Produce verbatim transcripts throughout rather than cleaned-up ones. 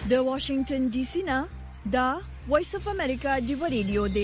د واشنگټن ډي سي نه دا وایس اف امریکا دی ریډیو دی.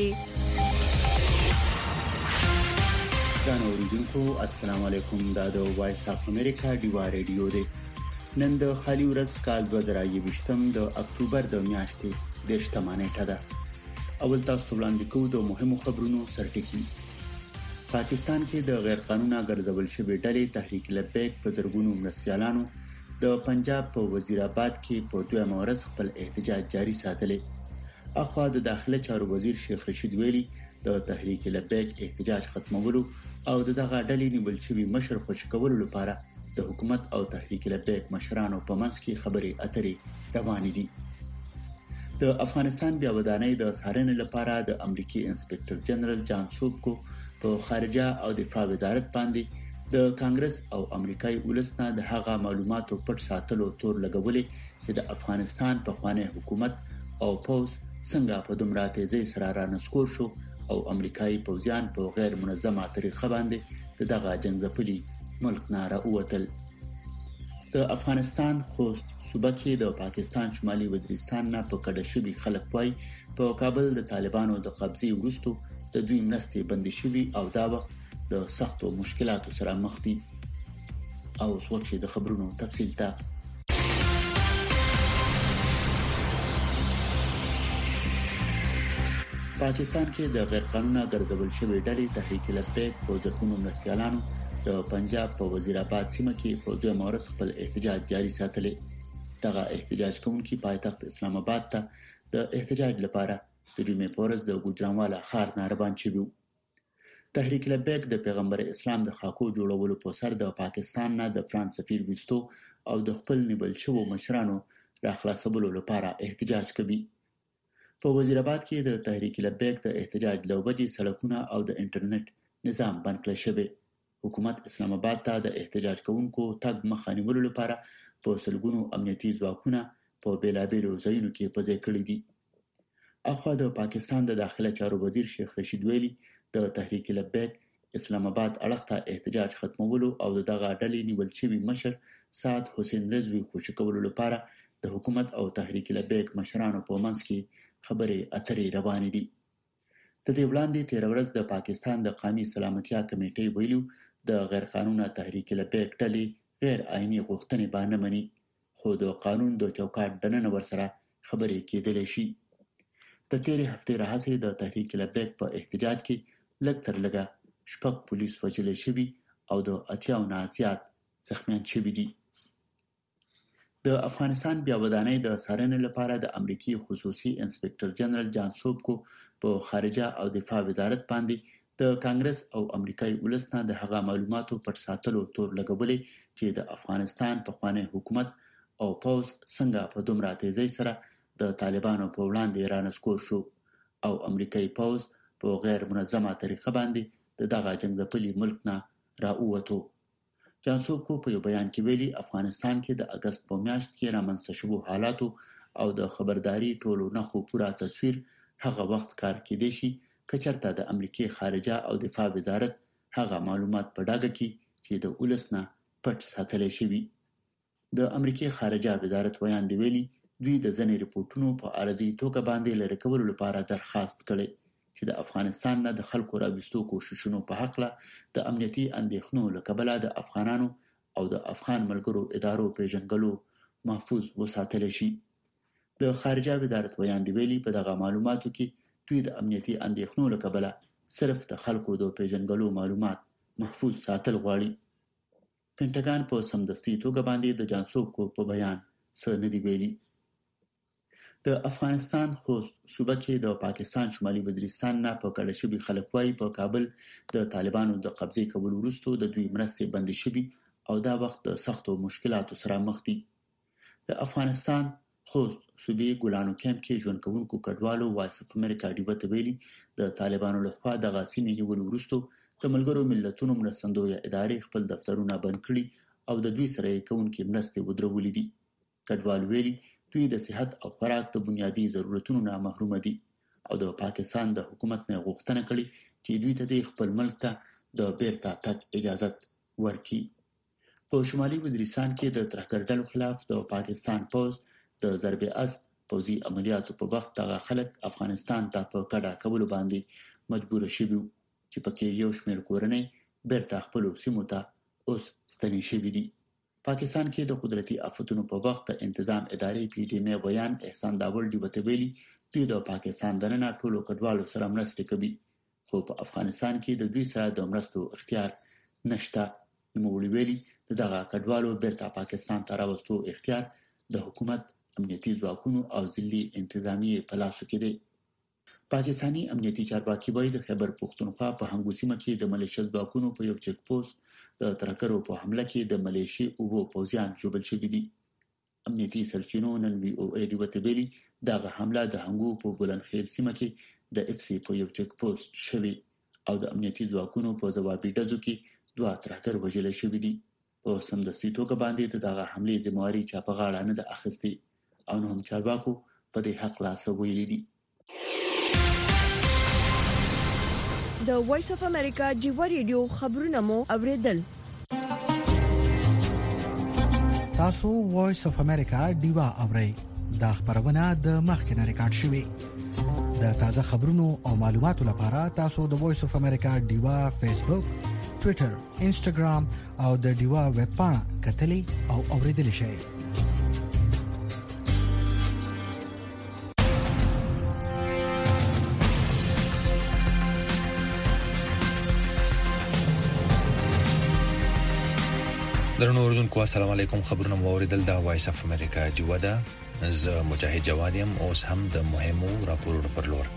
ګرانو اوریدونکو السلام علیکم. دا د وایس اف امریکا دی ریډیو دی. نن د خالي ورځ کال دوه زره یوویشتم د اکتوبر د میاشتې د شتمه نیټه ده. اول تاسو وړاندې کوو د مهمو خبرونو سرټکی. پاکستان کې د غیر قانوني ګرځول شوی ډلې تحریک لبیک په زرګونو مرسیالانو د پنجاب په وزیر آباد کې په دویمه ورځ خپل احتجاج جاری ساتلې. اخوا د داخله چارو وزیر شیخ رشید ویلي د تحریک لبیک احتجاج ختمولو او دغه ډلې نیول شوی مشر خوشی کولو لپاره د حکومت او تحریک لبیک مشرانو په منځ کې خبرې اترې روانې دي. د افغانستان بیا ودانۍ د څارنې لپاره د امریکای انسپکټر جنرال جان سوبکو په خارجه او دفاع وزارت باندې د کانګرس او امریکایي ولسنه د هغه معلوماتو پټ ساتلو تور لګولې چې د افغانستان په خواني حکومت او پوز څنګه په دومره تیزی سره رانسکور شو او امریکایي پوځیان په غیر منظمه طریقه باندې دغه جنگځپلي ملک نه راووتل. د افغانستان خوست صوبه کې د پاکستان شمالي وزیرستان نه په کډه شوي خلک وای په کابل د طالبانو د قبضې وروسته د دوی مرستې بندي شوي او دا وخت د سختو مشکلاتو سره مخ دي. او څوک د خبرونو تفصیل ته پاکستان کې د غیر قانوني ګرځول شوی ډلې تحریک لبیک په زرګونو مرسیالانو د پنجاب په وزیر آباد سیمه کې په دویمه ورځ خپل احتجاج جاری ساتلې. دغه احتجاج کوونکي پایتخت اسلام آباد ته د احتجاج لپاره د جمعې په ورځ د ګوجرانوالا ښار نه روان شوي. تحریک لبیک د پیغمبر اسلام د خاکو جوړولو په سر د پاکستان نه د فرانس سفیر وستو او د خپل نیول شوو مشرانو راخلاصولو لپاره احتجاج کوي. په وزیر آباد کې د تحریک لبیک د احتجاج لوبجې سړکونه او د انټرنیټ نظام بند کړل شوی. حکومت اسلام آباد ته د احتجاج کوونکو تګ مخه نیولو لپاره په سلګونو امنیتي ځواکونه په بیلابیلو ځایونو کې پځې کړی دي. اخوا د پاکستان د داخله چارو وزیر شیخ رشید ویلي د تحریک لبیک اسلام آباد اړخ ته احتجاج ختمولو او دغه ډلې نیول شوی مشر سعد حسین رضوی خوشی کولو لپاره د حکومت او تحریک لبیک مشرانو په منځ کې خبرې اترې روانې دي. د دې وړاندې تیر ورځ د پاکستان د قومي سلامتیا کمیټې ویلو د غیر قانوني تحریک لبیک ډلې غیر آئینی غوښتنې باندې مني خو د قانون د چوکاټ دننه ورسره خبرې کېدلې شي. د تیرې هفتې راهیسې د تحریک لبیک په احتجاج کې لږ تر لږه شپږ پولیس وژل شوي او د اتیاو نه زیات زخمیان شوي دي. د افغانستان بیا ودانۍ د څارنې لپاره د امریکای خصوصي انسپکټر جنرال جان سوبکو په خارجه او دفاع وزارت باندې د کانګرس او امریکایي ولسنه د هغه معلوماتو پټ ساتلو تور لګولې چې د افغانستان په خواني حکومت او پوز څنګه په دومره تیزی سره د طالبانو په وړاندې رانسکور شو او امریکایي پوز په غیر منظمه طریقه باندې دغه جنگځپلي ملک نه راووتو. جان سوبکو په یو بیان کې ویلي افغانستان کې د اگست په میاشت کې رامنځته شوو حالاتو او د خبرداري ټولو نخو پوره تصویر هغه وخت کار کېدی شي که چېرته د امریکای خارجه او دفاع وزارت هغه معلومات په ډاګه کې چې د ولس نه پټ ساتل شوي. د امریکای خارجه وزارت ویان دی ویلي دوی د ځنې ریپورتونو په عرضي توګه باندې لری کولو لپاره درخواست کړي چې د افغانستان نه د خلکو راوستو کوششونو په حق له د امنیتي اندېښنو له کبله د افغانانو او د افغان ملګرو ادارو پیژنګلو محفوظ وساتل شي. د خارجه وزارت ویان دی ویلي په دغه معلوماتو کې دوی د امنیتي اندېښنو له کبله صرف د خلکو د پیژنګلو معلومات محفوظ ساتل غواړي. پینټاګان په سمدستي توګه باندې د جان سوبکو په بیان څه نه دی ویلي. د افغانستان خوست صوبه کې د پاکستان شمالي وزیرستان نه په کډه شوي خلک وای په کابل د طالبانو د قبضې کولو وروسته د دوی مرستې بندي شوي او دا وخت د سختو مشکلاتو سره مخ دي. د افغانستان خوست صوبې ګلانو کمپ کې ژوند کوونکو کډوالو وایس اف امریکا ډیوه ته ویلي د طالبانو لخوا د غاسمې نیولو وروسته د ملګرو ملتونو مرستندویه ادارې خپل دفترونه بند کړي او د دوی سره یې کوونکې مرستې ودرولې دي. کډوال ویلي دوی د صحت او خوراک د بنیادی ضرورتونو نه محروم دي او د پاکستان د حکومت نه غوښتنه کړې چې دوی ته د خپل ملک ته د بیرته تګ اجازه ورکړي. په شمالي وزیرستان کې د ترهګر ډلو خلاف د پاکستان پوز د ضرب اسب پوځي عملیاتو په وخت دغه خلک افغانستان ته په کډه کول باندې مجبور شوي چې پکې یو شمېر کورنۍ بیرته خپل سیمو ته اوس ستنې شوي دي. پاکستان کې د قدرتي آفتونو په وخت د انتظام ادارې پی ډی ایم بیان احسان داول دی وته ویلي دوی د پاکستان دننه ټولو کډوالو سره مرسته کوي خو په افغانستان کې د دوی سره د مرستو اختیار نشته. نوموړي ویلي دغه کډوالو بیرته پاکستان ته راوستو اختیار د حکومت امنیتي ځواکونو او ځلي انتظامیه په لاسو کې دی. پاکستانی امنیتي چارواکي وایي د خیبر پختونخوا په هنګو سیمه کې د ملیشیا ځواکونو په یو چک پوسټ د ترکرو په حمله کې د ملیشي او پوځیان جوړل شوي دي. امنیتي سرچینو نن وی او ای دی وته ویلي دغه حمله د هنګو په بلندخیل سیمه کې د اف سی په یو چک پوسټ شوی او د امنیتي ځواکونو په ځوابي ډزو کې دوه ترکر وژل شوي دي. په سمدستي توګه باندې دغه حمله ذمہواری چا په غاړه نه ده اخیستي او نو هم چارواکو په دې حق لا څه ویلي دي. د وایس اف امریکا جیو ریډیو خبرونه مو اوریدل. تاسو وایس اف امریکا دیوا اورئ دا خبرونه د مخکنه ریکارډ شوی. د تازه خبرونو او معلوماتو لپاره تاسو د وایس اف امریکا دیوا فیسبوک، ټوئیټر، انسټاګرام او د دیوا ویب پاڼه کتلی او اوریدل شئ. درنو اوریدونکو السلام علیکم. خبرونه مو اوریدل د وایس اف امریکا دیوا ده. زه مجاهد جواد یم. اوس هم د مهمو راپورونو پر لور.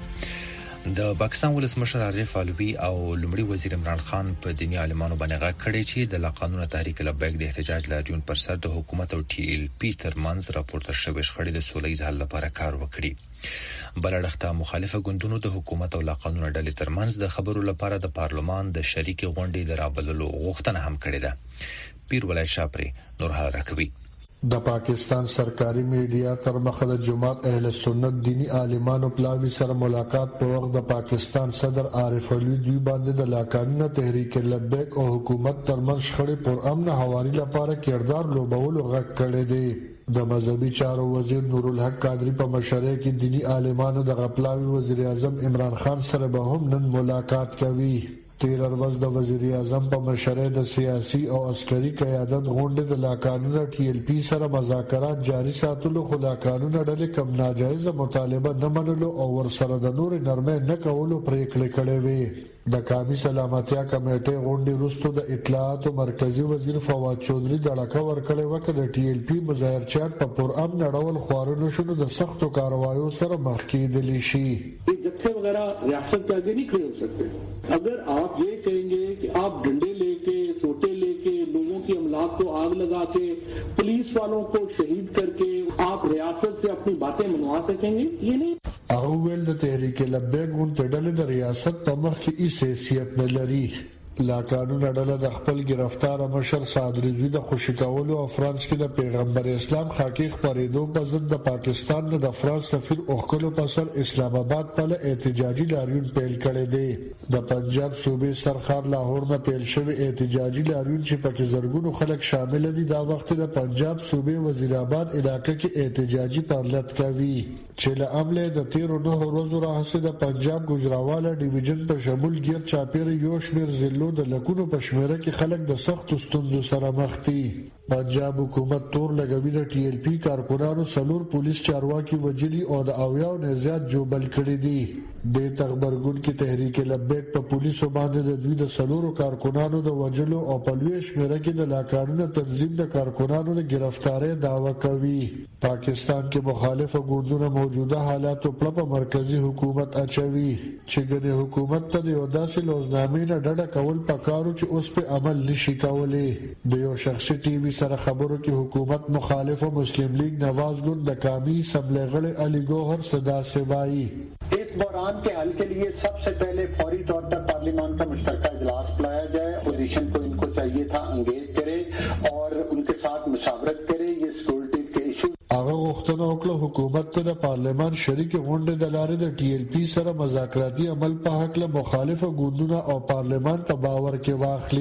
د پاکستان ولسمشر عارف علوي او لومړي وزیر عمران خان په دنیا عالمانو باندې غږ کړی چې د لاقانون تحریک لبیک د احتجاج لاریون پر سر د حکومت او ټي ال پی ترمنځ راپورته شوی شخړې د سولې حل لپاره کار وکړي. بلړښت مخالفه ګوندونو د حکومت او لاقانون ډلې ترمنځ د خبرو لپاره د پارلمان د شریک غونډې د رابللو غوښتنه هم کړې ده. پیر ولای شاپری نور حال راکوي. د پاکستان سرکاري میډیا تر مخه د جماعت اهل سنت دینی عالمانو پلاوی سره ملاقات په وخت د پاکستان صدر عارف علوي دوی باندې د لاقانون تحریک لبیک او حکومت ترمنځ شخړې پر امن حوالي لپاره کردار لوبولو غږ کړی دی. د مذهبي چارو وزیر نور الحق قادری په مشرۍ کې دینی عالمانو د غپلاوي وزیر اعظم عمران خان سره به هم نن ملاقات کوي. تیر ورځ د وزیر اعظم په مشرۍ د سیاسي او عسکري قیادت غونډې د لاقانون ټي ال پی سره مذاکرات جاري ساتلو خو لاقانون ډلې کم ناجایزه مطالبه نه منلو او ورسره د نور نرمۍ نه کولو پریکړې کړې وې. د قومي سلامتیا کمیټې غونډې وروسته د اطلاعات مرکزی وزیر فواد چودھری دړکه ورکړې وکړه د ټي ال پی مظاهرچیان په پر امن ډول خوارونو شنو د سختو کاروایو سره مخ کېدلی شي. जत्थे वगैरह रियासत के आगे नहीं खड़े हो सकते। अगर आप ये कहेंगे कि आप डंडे लेके सोटे लेके लोगों की अमलाक को आग लगा के पुलिस वालों को शहीद करके आप रियासत से अपनी बातें मनवा सकेंगे, ये नहीं। اول د تحریک لبیک غونډه ډلې د ریاست په مخ کې هیڅ حیثیت نه لري. لا قانون ډله د خپل گرفتار مشر سعد رضوی د خوشی کولو او فرانس کې د پیغمبر اسلام خاکی خبرېدو په ضد د پاکستان د فرانس سفیر اوخکلو په سر اسلام آباد په احتجاجي لاریون پیل کړی دی. د پنجاب صوبې سرخار لاهور نه پیل شوی احتجاجي لاریون چې پکې زرګونو خلک شامل دي دا وخت د پنجاب صوبې وزیر آباد علاقې کې احتجاجي فعالیت کوي چې له عمله د تیرو نه ورځو راهیسې د پنجاب ګجراواله ډیویژن په شمول غیر چاپیر یو شمیر ضلعو د لکونو په شمیره کې خلک د سخت ستونزو سره مخ دي. پنجاب حکومت تور لګوي د ټي ال پی کارکونانو سلور پولیس چارواکي وجلی او د اویاو نه زیات جوبل کړي دي. د تخبرګون کې تحریک لبیک په پولیسو باندې د دوی د سلورو کارکونانو د وجلو او په لوی شمیره کې د لاقانونه تنظیم د کارکونانو د گرفتاری دعوه کوي. پاکستان کې مخالفه ګوندونه موجوده حالات په مرکزی حکومت اچوي چې ګنې حکومت ته د یو داسې لوزنامې نه ډډه کول پکارو چې اوس په عمل نشي کولی. د یو شخصي ټي وي سره خبرو کې حکومت مخالف مسلم لیگ نواز ګوند د قومي اسمبلی غړي علي ګوهر صدا سوای इस बहरान के हल के लिए सबसे पहले फौरी तौर पर पार्लियामान का मुश्तरका इजलास बुलाया जाए. अपोजिशन को इनको चाहिए था अंगेज करे और उनके साथ मुशावरत करे. ये सिक्योरिटीज के इशू هغه غوښتنه وکړه حکومت ته د پارلمان شریک غونډې د لارې د ټي ال پی سره مذاکراتي عمل په حق له مخالفه ګوندونه او پارلمان په باور کې واخلي.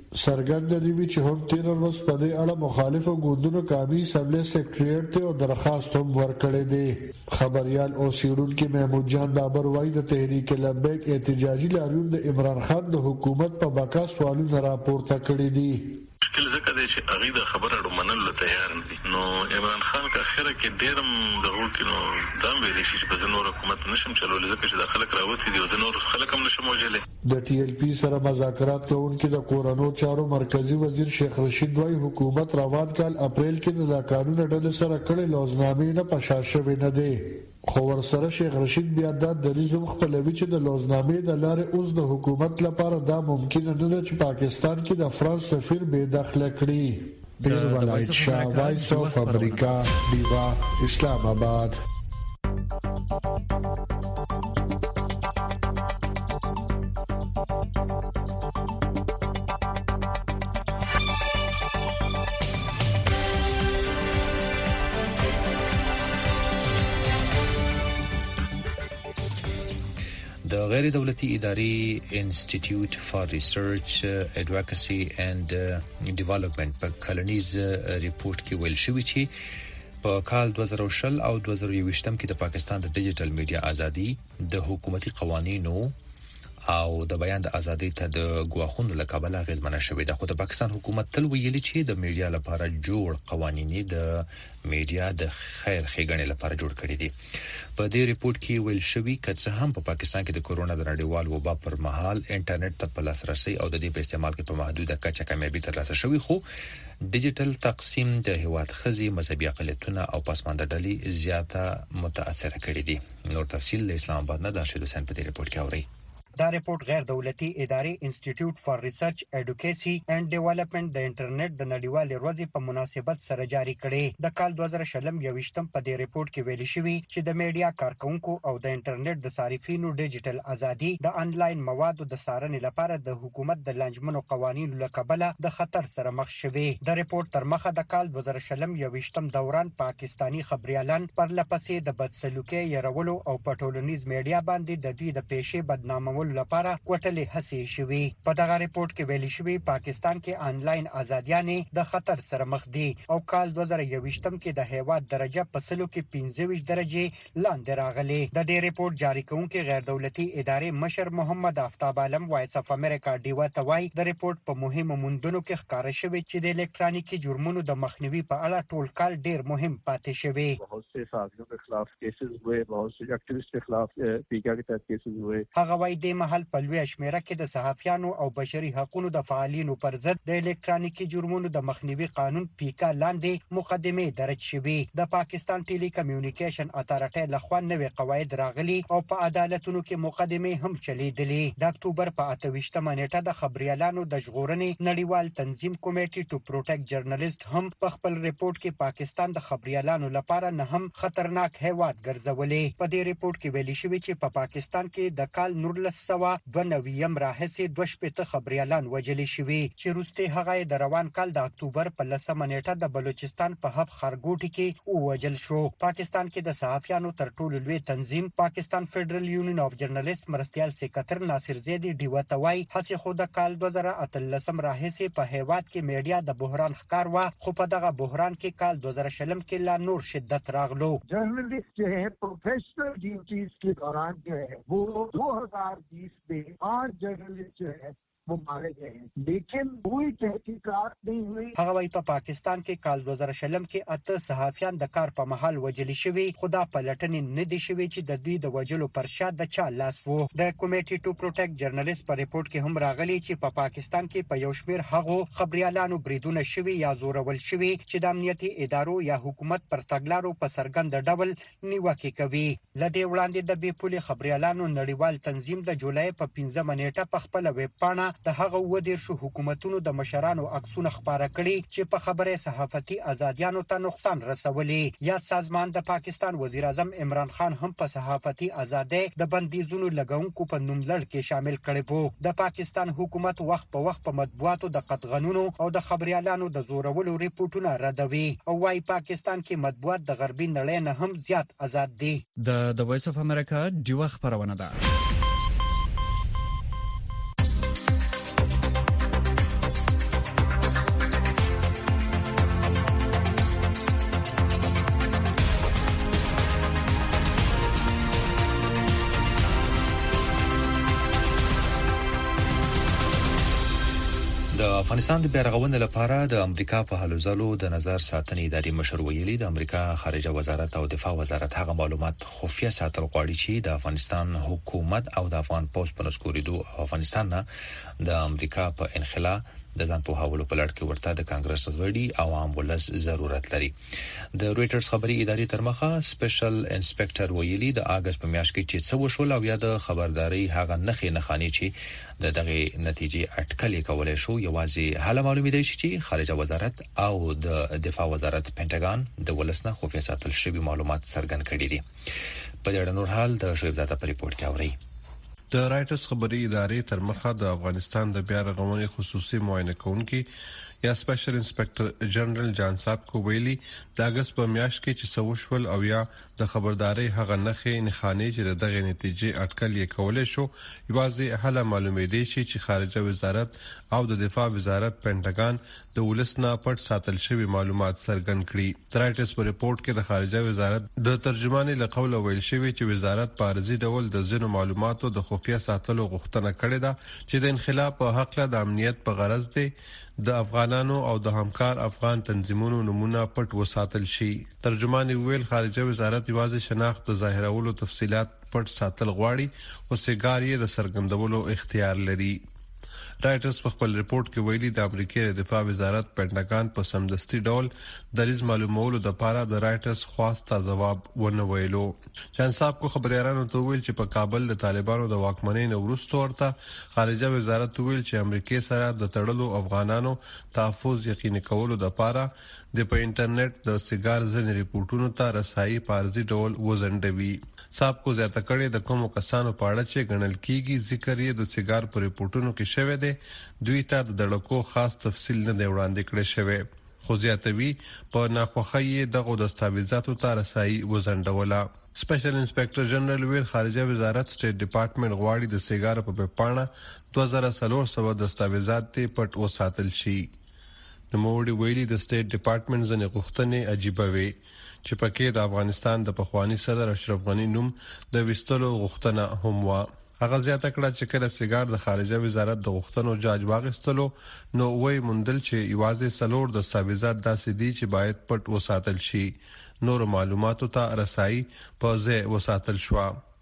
سرګند دی وی چې هم تیر ورځ په دې اړه مخالفو ګوندونو قومي اسمبلی سیکریټریټ ته درخواست هم ورکړی دی. خبريال او سیډونکو محمود جان بابر وایي د تحریک لبیک احتجاجي لاریون د عمران خان د حکومت په بقا سوالونه راپورته کړي دي. مشکل ځکه دی چې هغه د خبرو منلو تیار نه دي. نو عمران خان کا اخره کې ډیرم ضرور کینو دا ویل شي چې په نور حکومت نشم چلول ځکه چې د خلک راوتی دي او نور خلک هم نشم وجلې. د ټي ال پی سره مذاکرات کوونکي د کورونو چارو مرکزی وزیر شیخ رشید وای حکومت روان کال اپریل کې د قانون ډلې سره کړي لوزنامې نه پښاشوي نه دي. خو ورسره شیخ رشید بیا د دلیزم خپلوي چې د لوزنامې د لارې اوس د حکومت لپاره دا ممکن نه ده چې پاکستان کې د فرانس سفیر بے دخل کړي. بیر ولایت شاه وایس اف امریکا دیوا اسلام آباد. د غیر دولتي ادارې انسټیټیوټ فار ریسرچ اډوکیسي اند ډیولپمنٹ په کلنیز ریپورت کې ویل شوی چې په کال دوه زره شل او دوه زره یوویشتم کې د پاکستان د ډیجیټل میډیا ازادي د حکومتي قوانینو او د بیان د ازادي ته د ګواښونو له کبله غیزمنه شوې ده. خو د پاکستان حکومت تل ویلي چې د میډیا لپاره جوړ قوانین د میډیا د خیر ښېګڼې لپاره جوړ کړي دي. په دې ریپورت کې ویل شوی چې هم په پاکستان کې د کورونا د نړیوال وبا پر مهال انټرنیټ ته په لاسرسي او د دې په استعمال کې په محدوده کچه کامیابي ترلاسه شوې، خو ډیجیټل تقسیم د هیواد خزي مذهبي اقلیتونه او پسمانده ډلې زیاته متاثر کړي دي. نور تفصیل د اسلام آباد نه د شهید حسین په دې ریپورت کې اوري. دا ریپورت غیر دولتي ادارې انسټیټیوټ فار ریسرچ اډوکیسي اند ډیولپمنٹ د انټرنیټ د نړیوالې ورځې په مناسبت سره جاری کړي. د کال دوه زره شلم یوویشتم په دې ریپورت کې ویل شوی چې د میډیا کارکونکو او د انټرنیټ د صارفینو ډیجیټل ازادي د انلاین موادو د څارنې لپاره د حکومت د لنجمنو قوانینو له کبله د خطر سره مخ شوي. د ریپورت تر مخه د کال دوه زره شلم یوویشتم دوران پاکستانی خبريالان پر لپسې د بدسلوکي يرولو او په ټولنیز میډیا باندې د دوی د پیښې بدنامولو لپاره کوټلې هڅې شوي. په دغه ریپورت کې ویل شوی پاکستان کې انلاین ازادیانې د خطر سره مخ دي او کال دوه زره یوویشتم کې د هیواد درجه په سلو کې پنځه ویشت درجه لاندې راغلي. د دې ریپورت جاری کوونکي غیر دولتي ادارې مشر محمد آفتاب عالم وایس اف امریکا ډیوا ته وایي د ریپورت په مهمو موندنو کې ښکاره شوی چې د الکترونیکي جرمونو د مخنیوي په اړه ټول کال ډیر مهم پاتې شوی. बहुत से साथियों के खिलाफ केसेस हुए, बहुत से एक्टिविस्ट के खिलाफ पीका के तहत केसेस हुए. هغه وایي د محل په لوی شمیره کې د صحافیانو او بشري حقوقو د فعالینو پر ضد د الکترونیکي جرمونو د مخنیوي قانون پیکا لاندې مقدمه درج شوې. د پاکستان ټيلي کمیونیکیشن اتارټي لخوا نوې قواعد راغلي او په عدالتونو کې مقدمه هم چلیدلې. د اکتوبر په اته ویشتمه نیټه د خبريالانو د ژغورنې نړیوال تنظیم کمیټي ټو پروټیکټ جرنالیست هم په خپل ریپورت کې پاکستان د خبريالانو لپاره نه هم خطرناک هیواد ګرځولې. په دې ریپورت کې ویل شوی چې په پاکستان کې د کال نورلس سوا دوه نویم راهیسې دوه شپېته خبريالان وژل شوي چې وروسته هغه د روان کال د اکتوبر په لسمه نیټه د بلوچستان په هب خرګوټي کې وژل شو. پاکستان کې د صحافیانو تر ټولو لوی تنظیم پاکستان فدرل یونین اف جرنالیست مرستيال سکرټر ناصر زیدی ډیوه توای هڅه خو د کال دوه زره اتلسم راهیسې په هیواد کې میډیا د بحران ښکار و، خو په دغه بحران کې کال دوه زره شلم کې لا نور شدت راغلو. जर्नलिस्ट जो है प्रोफेशनल ड्यूटीज के दौरान जो है वो दो हज़ार बीस में आठ जर्नलिस्ट जो है वो मारे गए हैं, लेकिन कोई तहकीकात नहीं हुई. هغه وايي په پاکستان کې کال دوه زره شلم کې اته صحافیان د کار په محل وژل شوي، خدا پلټنې نه دي شوي چې د دوی د وژلو پر شا د چا لاس وو. د کمیټي ټو پروټیکټ جرنالیست په ریپورت کې هم راغلي چې په پا پاکستان کې په یو شمېر هغو خبريالانو بریدونه شوي یا زورول شوي چې د امنیتي ادارو یا حکومت پر تګلارو په سرګند ډول نیوکه کوي. لدې وړاندې د بیپولي خبريالانو نړیوال تنظیم د جولای په پنځمه نیټه په خپل ویب پاڼه د هغه ودیر شو حکومتونو د مشرانو عکسونه خبره کړي چې په خبره صحافتي ازادیانو ته نقصان رسولي. یا سازمان د پاکستان وزیر اعظم عمران خان هم په صحافتي ازادۍ د بندیزونو لګونکو په نوم لړ کې شامل کړي وو. د پاکستان حکومت وخت په وخت په مطبوعاتو د قطغنونو او د خبريالانو د زورولو ریپورتونه ردوي او وايي پاکستان کې مطبوعات د غربي نړۍ نه هم زیات آزاد دي. د د وایس اف امریکا ډیوه خبرونه ده. د افغانستان د بیارغونې لپاره د امریکا په هلو ځلو د نظر ساتنې ادارې مشر ویلي د امریکا خارجه وزارت او دفاع وزارت هغه معلومات خفیه ساتل غواړي چې د افغانستان حکومت او د افغان پوز په نسکوریدو افغانستان نه د امریکا په انخلا د ځان په حواله په لړ کې ورته د کانګرس غړي او عام ولس ضرورت لري. د رويټرز خبري ادارې ترمخه سپیشل انسپکټر ویلي د اگست په میاشت کې چې څه وشول او یا د خبرداري هغه نخې نخاني چې د دغه نتیجې اټکل کولای شو یوازې حاله معلومه دی چې خارجه وزارت او د دفاع وزارت پینټاګان د ولسنه خفیه ساتل شوی معلومات څرګند کړي دي. په دې اړه نور حال د شریفزاده په ریپورت کې اوري. د رایټرز خبري ادارې تر مخه د افغانستان د بیا رغونې خصوصي معاینه کوونکي یا سپیشل انسپکټر جنرال جان صاحب کو ویلي د اگست په میاشت کې چې سوشول او یا د خبرداري هغه نخې نخانه چې دغه نتیجې اټکل یې کولای شو یوازې حاله معلومه دي چې خارجه وزارت او د دفاع وزارت پینټاګان د ولسنا پټ ساتل شوی معلومات څرګند کړي. د رایټرز په ریپورت کې د خارجه وزارت د ترجماني لقول ویل شوی چې وزارت په ارزي ډول د ځینو معلوماتو د خفیه ساتلو غوښتنه کړې ده چې د انخلاف په حق له د امنیت په غرض دی د افغانانو او د همکار افغان تنظیمونو نمونه پټ وساتل شي. ترجمان ویل خارجه وزارت یوازې شناخت د ظاهرولو تفصيلات پټ ساتل غواړي او سیګار یې د سرګندولو اختیار لري. رایټرز په خپل ریپورت کې ویلي د امریکای د دفاع وزارت پینټاګان په سمدستي ډول د ریز معلومولو د لپاره د رایټرز خواسته جواب ونه ویلو. جان صاحب کو خبريالانو ته ویل چې په کابل د طالبانو د واکمنۍ نه وروسته ورته خارجه وزارت ویل چې امریکای سره د تړلو افغانانو تحفظ یقیني کولو د لپاره د په انټرنیټ د سیګار ځنې ریپورتونو ته رسایي پارزي ډول وزندوي. صاحب کو زیاته کړي د کومو کسانو په اړه چې غنل کیږي ذکر یې د سیګار په ریپورتونو کې شوی دی دوی ته د دړکو خاص تفصیل نه دی وړاندې کړی شوی. خو زیاتوي په ناخوخي دغه دستاویزاتو ته رسایي وزندوله. سپیشل انسپکټر جنرال ویل خارجه وزارت سټیټ ډپارټمنټ غواړي د سیګار په پاڼه دوه زره څلور سوه دستاویزات ته پټ وساتل شي. نو موږ ویلي د سټیټ ډپارټمنټ ځنې غوښتنې عجیبه وي چې پکې د افغانستان د پخوانی صدر اشرف غنی نوم د وستلو غوښتنه هم و. هغه زیاته کړه چې کله سیګار د خارجه وزارت د غوښتنو جاج واغستلو نو وای مندل چې یوازې سلور دستاویزات داسې دي چې باید پټ وساتل شي. نور معلوماتو ته رسایي په ځای وساتل شو.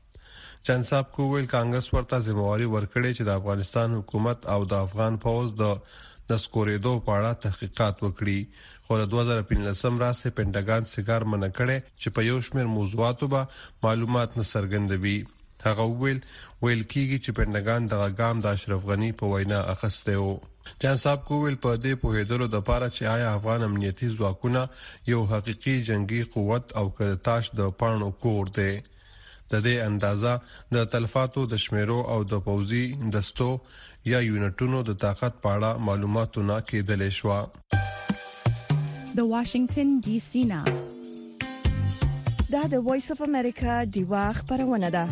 جان صاحب کو ویل کانګرس ورته ځمواري ورکړي چې د افغانستان حکومت او د افغان پوز د نسکوریدو په اړه تحقیقات وکړي. خو د دوه زره پنځلسم راځي پینټاګان سیګار منع کړي چې په یو شمېر موضوعاتو به معلومات نه څرګندوي. هغه ویل ویل کیږي چې پینټاګان د غام د اشرف غنی په وینا اخسته و. جان صاحب کو ویل په دې په هیدلو د پاره چې آیا افغان امنیتي ځواکونه یو حقيقي جنگي قوت او کړتاش د پانو کور دی. د دې اندازه د تلفاتو د شمیرو او د پوزي دستو یا یونټونو د طاقت په اړه معلوماتو نه کېدل شو. د واشنگټن ډي سي نا دا د وایس اف امریکا دیوا خبرونه ده.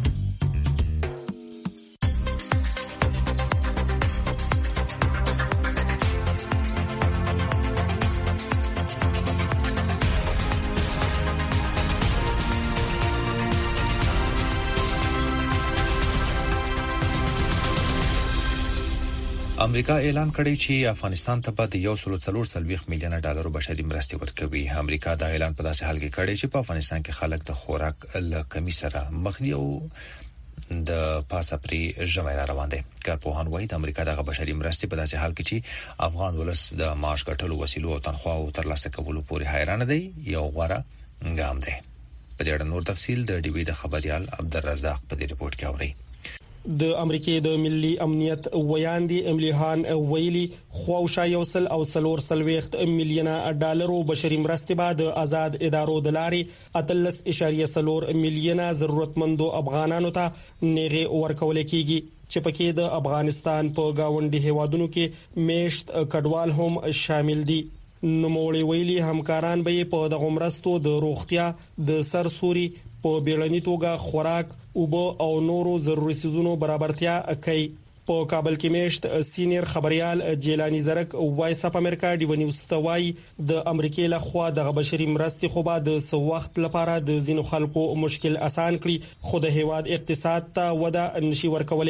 امریکا اعلان کړی چې افغانستان ته به د یو سل څلور سلويخ میلیونه ډالر بشري مرستې ورکوي. امریکا دا اعلان په داسې حال کې کړی چې په افغانستان کې خلک د خوراک له کمی سره مخ دي او د پاسپری ژمنه روان دي. کارپوهان وايي د امریکا دغه بشري مرستې په داسې حال کې چې افغان ولس د معاش ګټلو وسیلو او تنخواو ترلاسه کولو پورې حیران دي یو غوړه ګام دی. په دې اړه نور تفصیل د ډي وی د خبريال عبدالرزاق په دې ریپورت کې اوري. د امریکای د ملي امنیت ویاندې املیهان ویلي خواوشا یوسل او سلور سلويخت میلیونه ډالرو بشري مرستې بعد آزاد ادارو د لارې اتلس اشاریه سلور میلیونه ضرورتمندو افغانانو ته نیغه ورکول کیږي چې پکې د افغانستان په گاونډي هیوادونو کې میشت کډوال هم شامل دي. نوموړي ویلي همکاران به په دغه مرستو د روغتیا د سرسوري په بیړني توګه خوراک او او نورو ضروري سيزونو برابرتیا کوي. په کابل کې میشت سینیر خبريال جیلانی زرک وایس اف امریکا دی ونیوز توای د امریکای له خوا د بشري مرستې خو به د سو وخت لپاره د زینو خلکو مشکل اسان کړي خو د هیواد اقتصاد ته وده نشي ورکولې.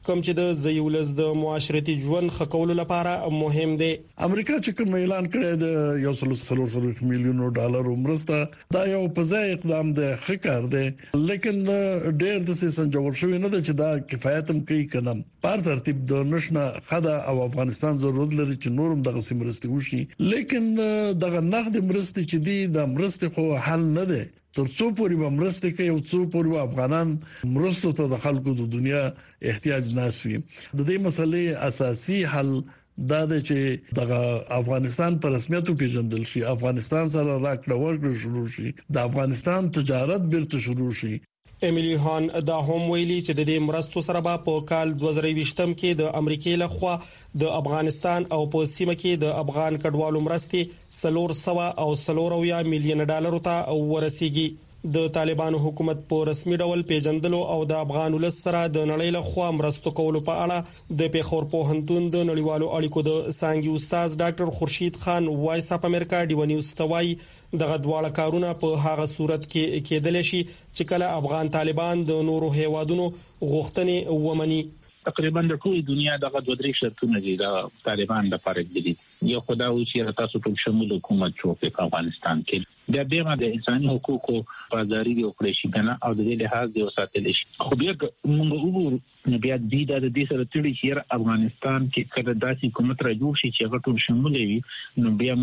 کوم چې د زیولز د معاشرتي ژوند خکولو لپاره مهم دی. امریکا چې کوم اعلان کړی د یو سل څلور میلیون ډالر مرسته دا یو په ځای اقدام دی، خکار دی، لیکن ډېر د سنجول شوی نه د چې دا کفایت هم کوي کنه. په ترتیب د نشنه خدا او افغانستان ضرورت لري چې نورم دغه سیمرستي وشي، لیکن دغه نقد مرستې چې دی د مرستې خو حل نه دی. تر څو پورې به مرسته کوي او څو پورې افغانان مرستو ته د خلکو د دنیا احتیاج ناسوي. د دې مسلې اساسي حل دا د چې د افغانستان پر رسمیت پیژندل شي، افغانستان سره راکړه ورکړه شروع شي، د افغانستان تجارت بیرته شروع شي. امیلی هان دا هم ویلي چې د دې مرستو سره به په کال دوه زره ویشتم کې د امریکای لخوا د افغانستان او په سیمه کې د افغان کډوالو مرستې سلور سوا او سلور ویا میلیون ډالر ته ورسیږي. د طالبانو حکومت په رسمي ډول پیژندلو او د افغان ولس سره د نړۍ لخوا مرستو کولو په اړه د پیښور پوهنتون د نړیوالو اړیکو د څانګې استاد ډاکټر خورشید خان وایس اپ امریکا ډیو نیوز توای دغه دواړه کارونه په هغه صورت کې کېدل شي چې کله افغان طالبان د نورو هیوادونو غوښتنې ومني. تقریبا د ټول دنیا دغه دوه درې شرطونه دي د طالبان لپاره دي. یو خدای و چې تاسو ټول شمول حکومت جوړ کړئ په افغانستان کې. د دې د انساني حقوقو بازاري دی او کړی شي کنه او د دې لحاظ دی ساتل شي. خو بیا موږ وګورو بیا د دې د دې سره تړي چې افغانستان کې کله داسې حکومت را جوړ شي چې هغه ټول شمول وي، نو بیا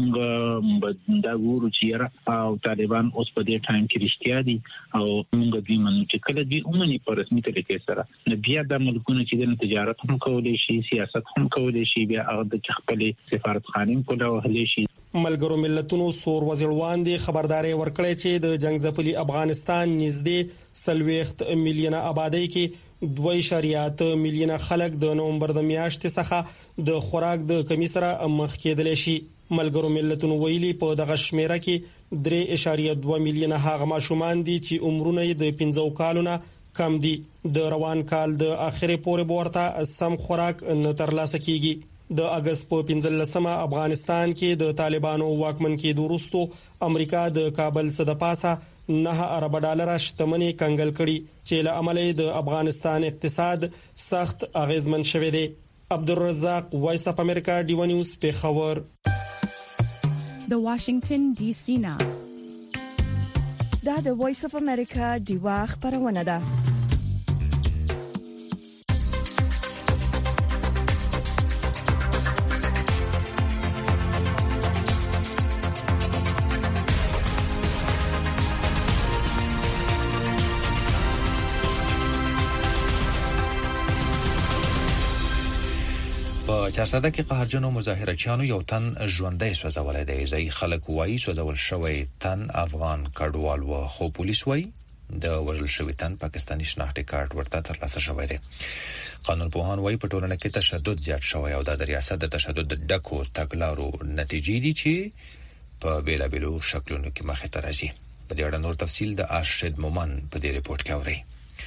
موږ دا وګورو چې او طالبان اوس په دې ټایم کې رښتیا دي او موږ دې منو چې کله دې اومني په رسمي طریقې سره نو بیا د ملکونو چې د تجارت هم کولای شي، سیاست هم کولای شي، بیا هغه د خپل سفارتخانې کوله وهلی شي. ملګرو ملتونو سور وزیروان دی خبرداري ورکړی چې د جنگ ځپلي افغانستان نږدې سلويخت میلیونه آبادی کې دوه اعشاریه اته میلیونه خلک د نومبر د میاشتې څخه د خوراک د کمی سره مخ کېدل شي. ملګرو ملتونو ویلي په دغه شمیره کې درې اعشاریه دوه میلیونه هغه ماشومان دي چې عمرونه د پنځو کالونو کم دي. د روان کال د اخرې پورې ورته سم خوراک نه ترلاسه کیږي. د اگست په پنځلسمه افغانستان کې د طالبانو واکمن کېدو وروسته امریکا د کابل څخه د پاسه نه ارب ډالر شتمنۍ کنګل کړي چې له امله د افغانستان اقتصاد سخت اغیزمن شوی دی. عبدالرزاق وایس اپ امریکا ډیو نیوز پیښور. د واشنگټن ډي سي نه دا د وایس اپ امریکا ډیو خبرونه ده. په چارسده کې قهرجنو مظاهرچیانو یو تن ژوندۍ سوځولای دی. ځای خلک وایي سوځول شوی تن افغان کډوال و، خو پولیس وایي د وژل شوی تن پاکستاني شناختی کارت ورته ترلاسه شوی دی. قانون پوهان وایي په ټولنه کې تشدد زیات شوی او د ریاست د تشدد ډکو تګلارو نتیجې دي چې په بیلابیلو شکلونو کې مخې ته راځي. په دې اړه نور تفصیل د ارشد مومن په دې ریپورت کې اوري.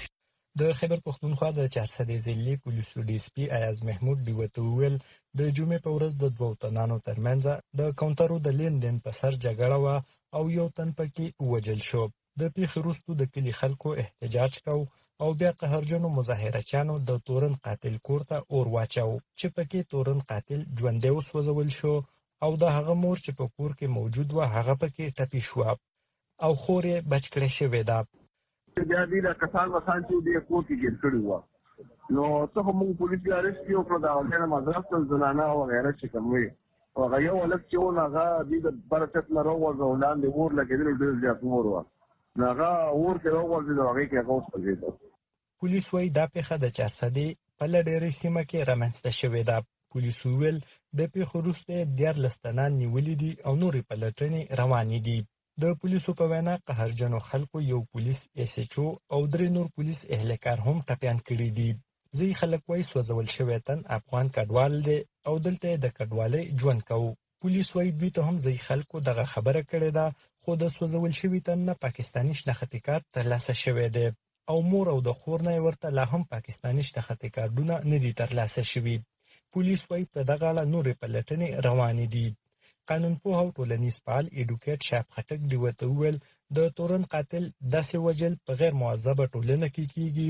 د خیبر پختونخوا د چارسدې ضلعي پولیسو ډي اس پي ایاز محمود دیوته ویل د جمعې په ورځ د دوه تنانو ترمنځ د کاونټرو د لیندین په سر جګړه و او یو تن پکې وژل شو. د پیښې وروسته د کلی خلکو احتجاج کو او بیا قهرجنو مظاهرچیانو د تورن قاتل کور ته اور واچو چې پکې تورن قاتل ژوندۍ وسوځول شو او د هغه مور چې په کور کې موجود و هغه پکې ټپي شو او خورې بچ کړې شوې ده. بیا دې د کسان وسان چې دې کوټ کې ګیر کړی و نو څه هم پولیس یې اریسټ کړو په دا ولنه مدرسه زنانه او غیره چې کوموي او غيو ولک چې ونغه دې د برکت نه راوځو وړاندې ور لګیدل ډېر زیات مور و نغه ور کې راوځي دا هغه کې غوښ کړی. پولیس وايي دا پیښه د چارسدې په لړېري سیمه کې رامنځته شوې ده. پولیس ویل د پیښې وروسته ډیر لستنان نیولې دي او نورې پلټنې روانې دي. د پولیسو په وینا قهرجنو خلکو یو پولیس ایس ایچ او او درې نور پولیس اهلکار هم ټپيان کړي دي. ځي خلک وایي سوځول شوی تن افغان کډوال دی او دلته د کډوالۍ ژوند کوي. پولیس وایي دوی ته هم ځي خلکو دغه خبره کړې ده خو د سوځول شوی تن نه پاکستاني شناختی کارت ترلاسه شوی دی او مور او د خور نه ورته لا هم پاکستاني شناختی کارتونه نه دي ترلاسه شوي. پولیس وایي په دغه اړه نورې پلټنې روانې دي. قانون پوه او ټولنیز فعال ایډوکیټ شاپ خټک دی وته ویل د تورن قاتل داسې وجل په غیر معذبه ټولنه کې کیږي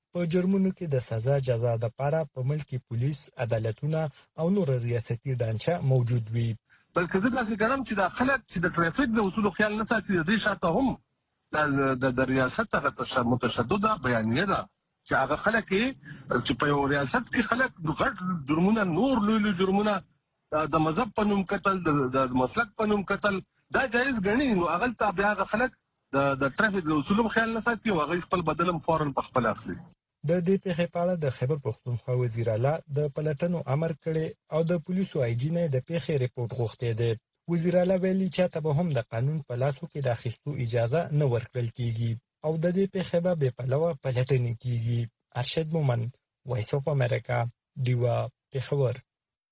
په جرمونو کې د سزا جزا د لپاره په ملکی پولیس عدالتونه او نور ریاستي ډانچه موجود وي. بلکې زه داسې ګڼم چې د خلک چې د ټریفیک د اصولو خیال نه ساتي د دې شاته هم د د ریاست څخه متشدد بیانیه ده چې هغه خلک چې په یو ریاست کې خلک غټ جرمونه نور لوی لوی جرمونه د مذهب په نوم قتل د مسلک په نوم قتل دا جایز ګڼي، نو هغه ته بیا هغه خلک د د ټریفیک د اصولو خیال نه ساتي او هغه خپل بدلم فورن په خپل اخلي. د دې پیښې په اړه د خیبر پختونخوا وزیر اعلی د پلټنو امر کړی او د پولیسو آی جی نه د پیښې ریپورت غوښتي دی. وزیر اعلی ویلي چې ته به هم د قانون په لاسو کې د اخیستو اجازه نه ورکړل کیږي او د دې پیښې به بې پلوه پلټنې کیږي. ارشد مومن، وایس اف امریکا، دیوا، پېښور.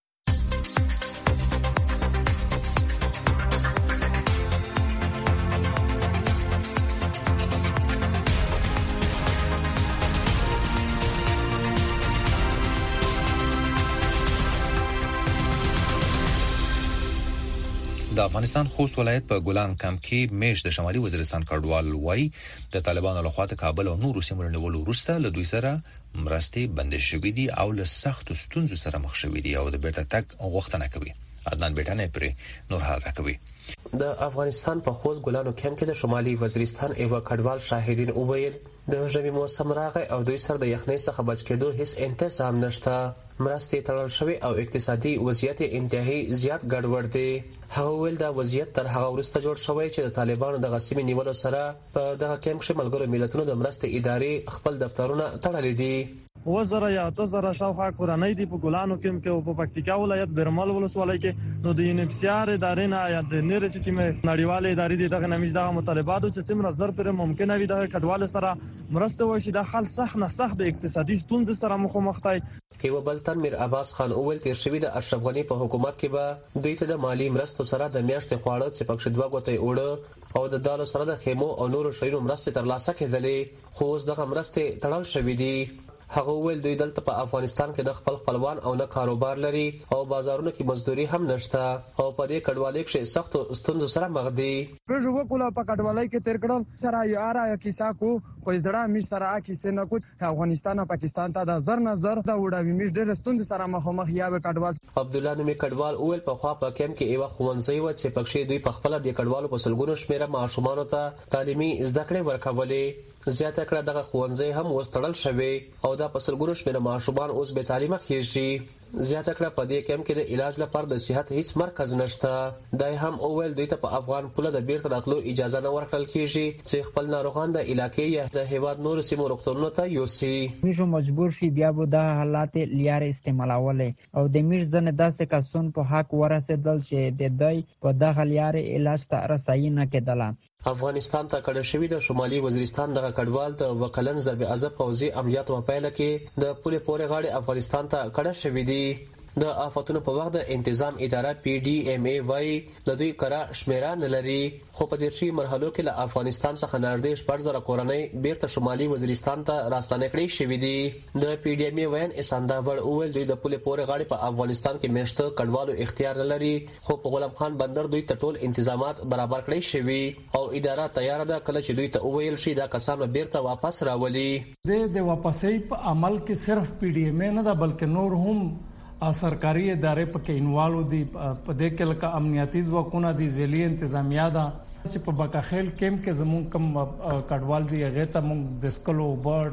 د افغانستان خوست ولایت په ګولان کمپ کې میش د شمالي وزیرستان کډوال وای د طالبانو لخوا د کابل او نورو سیمو نیولو وروسته له دوی سره مرستې بندې شوې دي او له سخت ستونزو سره مخ شوې دي او د بیرته تګ غوښتنه کوي. عدنان بیٹانه پرې نور حال راکوي. د افغانستان په خوست ګولانو کمپ کې د شمالي وزیرستان ایوا کډوال شاهدین وویل د ژمي موسم راغی او دوی سره د یخنۍ څخه بچ کېدو هیڅ انتظام نشته. مرستې تړل شوی او اقتصادي وضعیت انتهایی زیات ګډوډ دی. هغه ویل دا وضعیت تر هغه وروسته جوړ شوی چې د طالبانو د غصبي نیولو سره په دغه کمپ کې ملګرو ملتونو د مرستې ادارې خپل دفترونه تړلي دي. وزره یا تزره شاوخوا کورنۍ دی په ګولانو کې کې او په پکتیکا ولایت برمل ولسوالۍ کې نو د یونیفسیار ادارې نه یا د نړۍ چې کومه نړیواله ادارې دي دغه نمیز دغه مطالبات چې څومره زر پر ممکنه وي د کډوال سره مرسته وشي د خل سخت نه سخت د اقتصادي ستونزې سره مخامخ دي. یو بل تن میر عباس خان اول تیر شوی د اشرف غنی په حکومت کې به دوی ته د مالی مرستو سره د میاشتې خواړه چې پکښ دوه غوټي اوړه او د دالو سره د خیمو او نورو شیانو مرستې ترلاسه کېدلې خو اوس دغه مرستې تړل شوې دي. هغه ویل دوی دلته په افغانستان کې د خپل خپلوان او نه کاروبار لري او بازارونو کې مزدوري هم نشته او په دې کډوالۍ کې سخت ستونزو سره مخ دي. پرځو وکولا په کډوالۍ کې تیر کړل سره یاره یا کیسه کو خو زړه می سره کیسه نه کو افغانستان او پاکستان ته د زر نظر دا وډاوي می ډېر ستونزې سره مخ مخ یا به کډوال. عبد الله نومي کډوال اول په خوا په کم کې ایوا خوونځي و چې پکښې دوی په خپل د کډوالو په سلګونو شمیره معاشومانو ته تعلیمي زده کړې ورکولې. زیاته کړه دغه خوونځي هم وستړل شوی او دا په سلګونو شمیره معاشومان اوس به تعلیمه کیږي. زیاته کړه په دې کم کې د علاج لپاره د صحت هیڅ مرکز نشته. دای هم اول دوی ته په افغان پوله د بیرته راتلو اجازه نه ورکړل کیږي چې خپل ناروغان د علاقې یا د هیواد نور سیمو روغتونونو ته یوسي. میشو مجبور شي بیا به د حالات لیار استعمالولې او د میش ځنه داسې کسون په حق ورسېدل چې د دای په دغه لیار علاج ته رسایي نه کېدله. افغانستان ته کډه شوی د شمالي وزیرستان دغه کډوال د وکلن ضرب عضب پوځي عملیات په پیل کې د پوله پورې غاړي افغانستان ته کډه شوی دی. د آفاتونو په وخت د تنظیم اداره پی ډی ایم ای وای د دوی کرا شمیره نه لري خو په دې شی مرحلو کې له افغانستان څخه نږدې شپږ زره کورنۍ بیرته شمالي وزیرستان ته راستنه کړې شوې دي. د پی ډی ایم ای وای اسانداور اول دوی د پوله پورې غاړي په افغانستان کې میشته کډوالو اختیار نه لري خو په غلام خان بندر دوی ته ټول تنظیمات برابر کړی شوی او اداره تیار ده کله چې دوی ته وویل شي دا کسان بیرته واپس راولي. د د واپسې په عمل کې صرف پی ډی ایم ای نه ده بلکې نور هم سرکاري ادارې پکې انوالو دي په دې کې لکه امنیتي ځواکونه دي ځلې انتظامیه ده چې په بکاخیل کېم کې زموږ کم کډوال دي هغه ته موږ د سکلو بر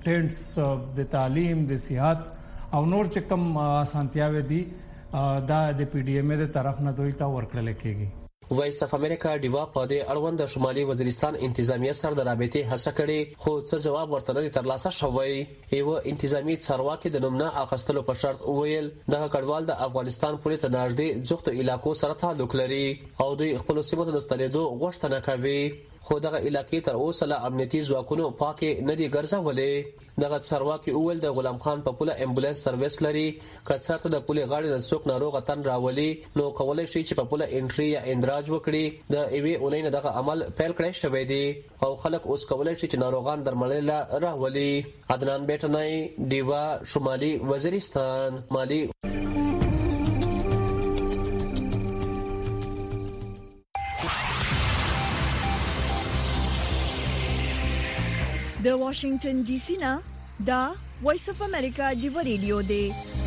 ټینټس د تعلیم د صحت او نور چې کم اسانتیاوي دي دا د پی ډی ایم ای د طرف نه دوی ته ورکړل کېږي. وایس اف امریکا دیوا په دې اړوند د شمالي وزیرستان انتظامیه سره د رابطې هڅه کړې خو څه جواب ورته نه ترلاسه شوی. یو انتظامی څارواکي د نومنا اخستلو په شرط وویل دغه کډوال د افغانستان پولیس ته نږدې ځوخت علاقو سره تعلق لري او دوی خپل سیمه ته د ستنېدو غوښتنه کوي خو دغه علاقې تر اوسه له امنیتي ځواکونو پاکه نه دي ګرځولې. دغه څارواکي اول د غلام خان په پوله امبولانس سرویس لري کڅرته د پوله غاړي نه څوک ناروغ تن راولي نو کولای شي چې په پوله انټری یا اندراج وکړي. د ایوي اونۍ نه دغه عمل پیل کړی شوی دی او خلک اوس کولای شي چې ناروغان درملنه راولي. عدنان بیٹنای دیوا شمالي وزیرستان مالی. د واشنگټن ډي سي نه دا وایس اف امریکا جیو ریډیو دی.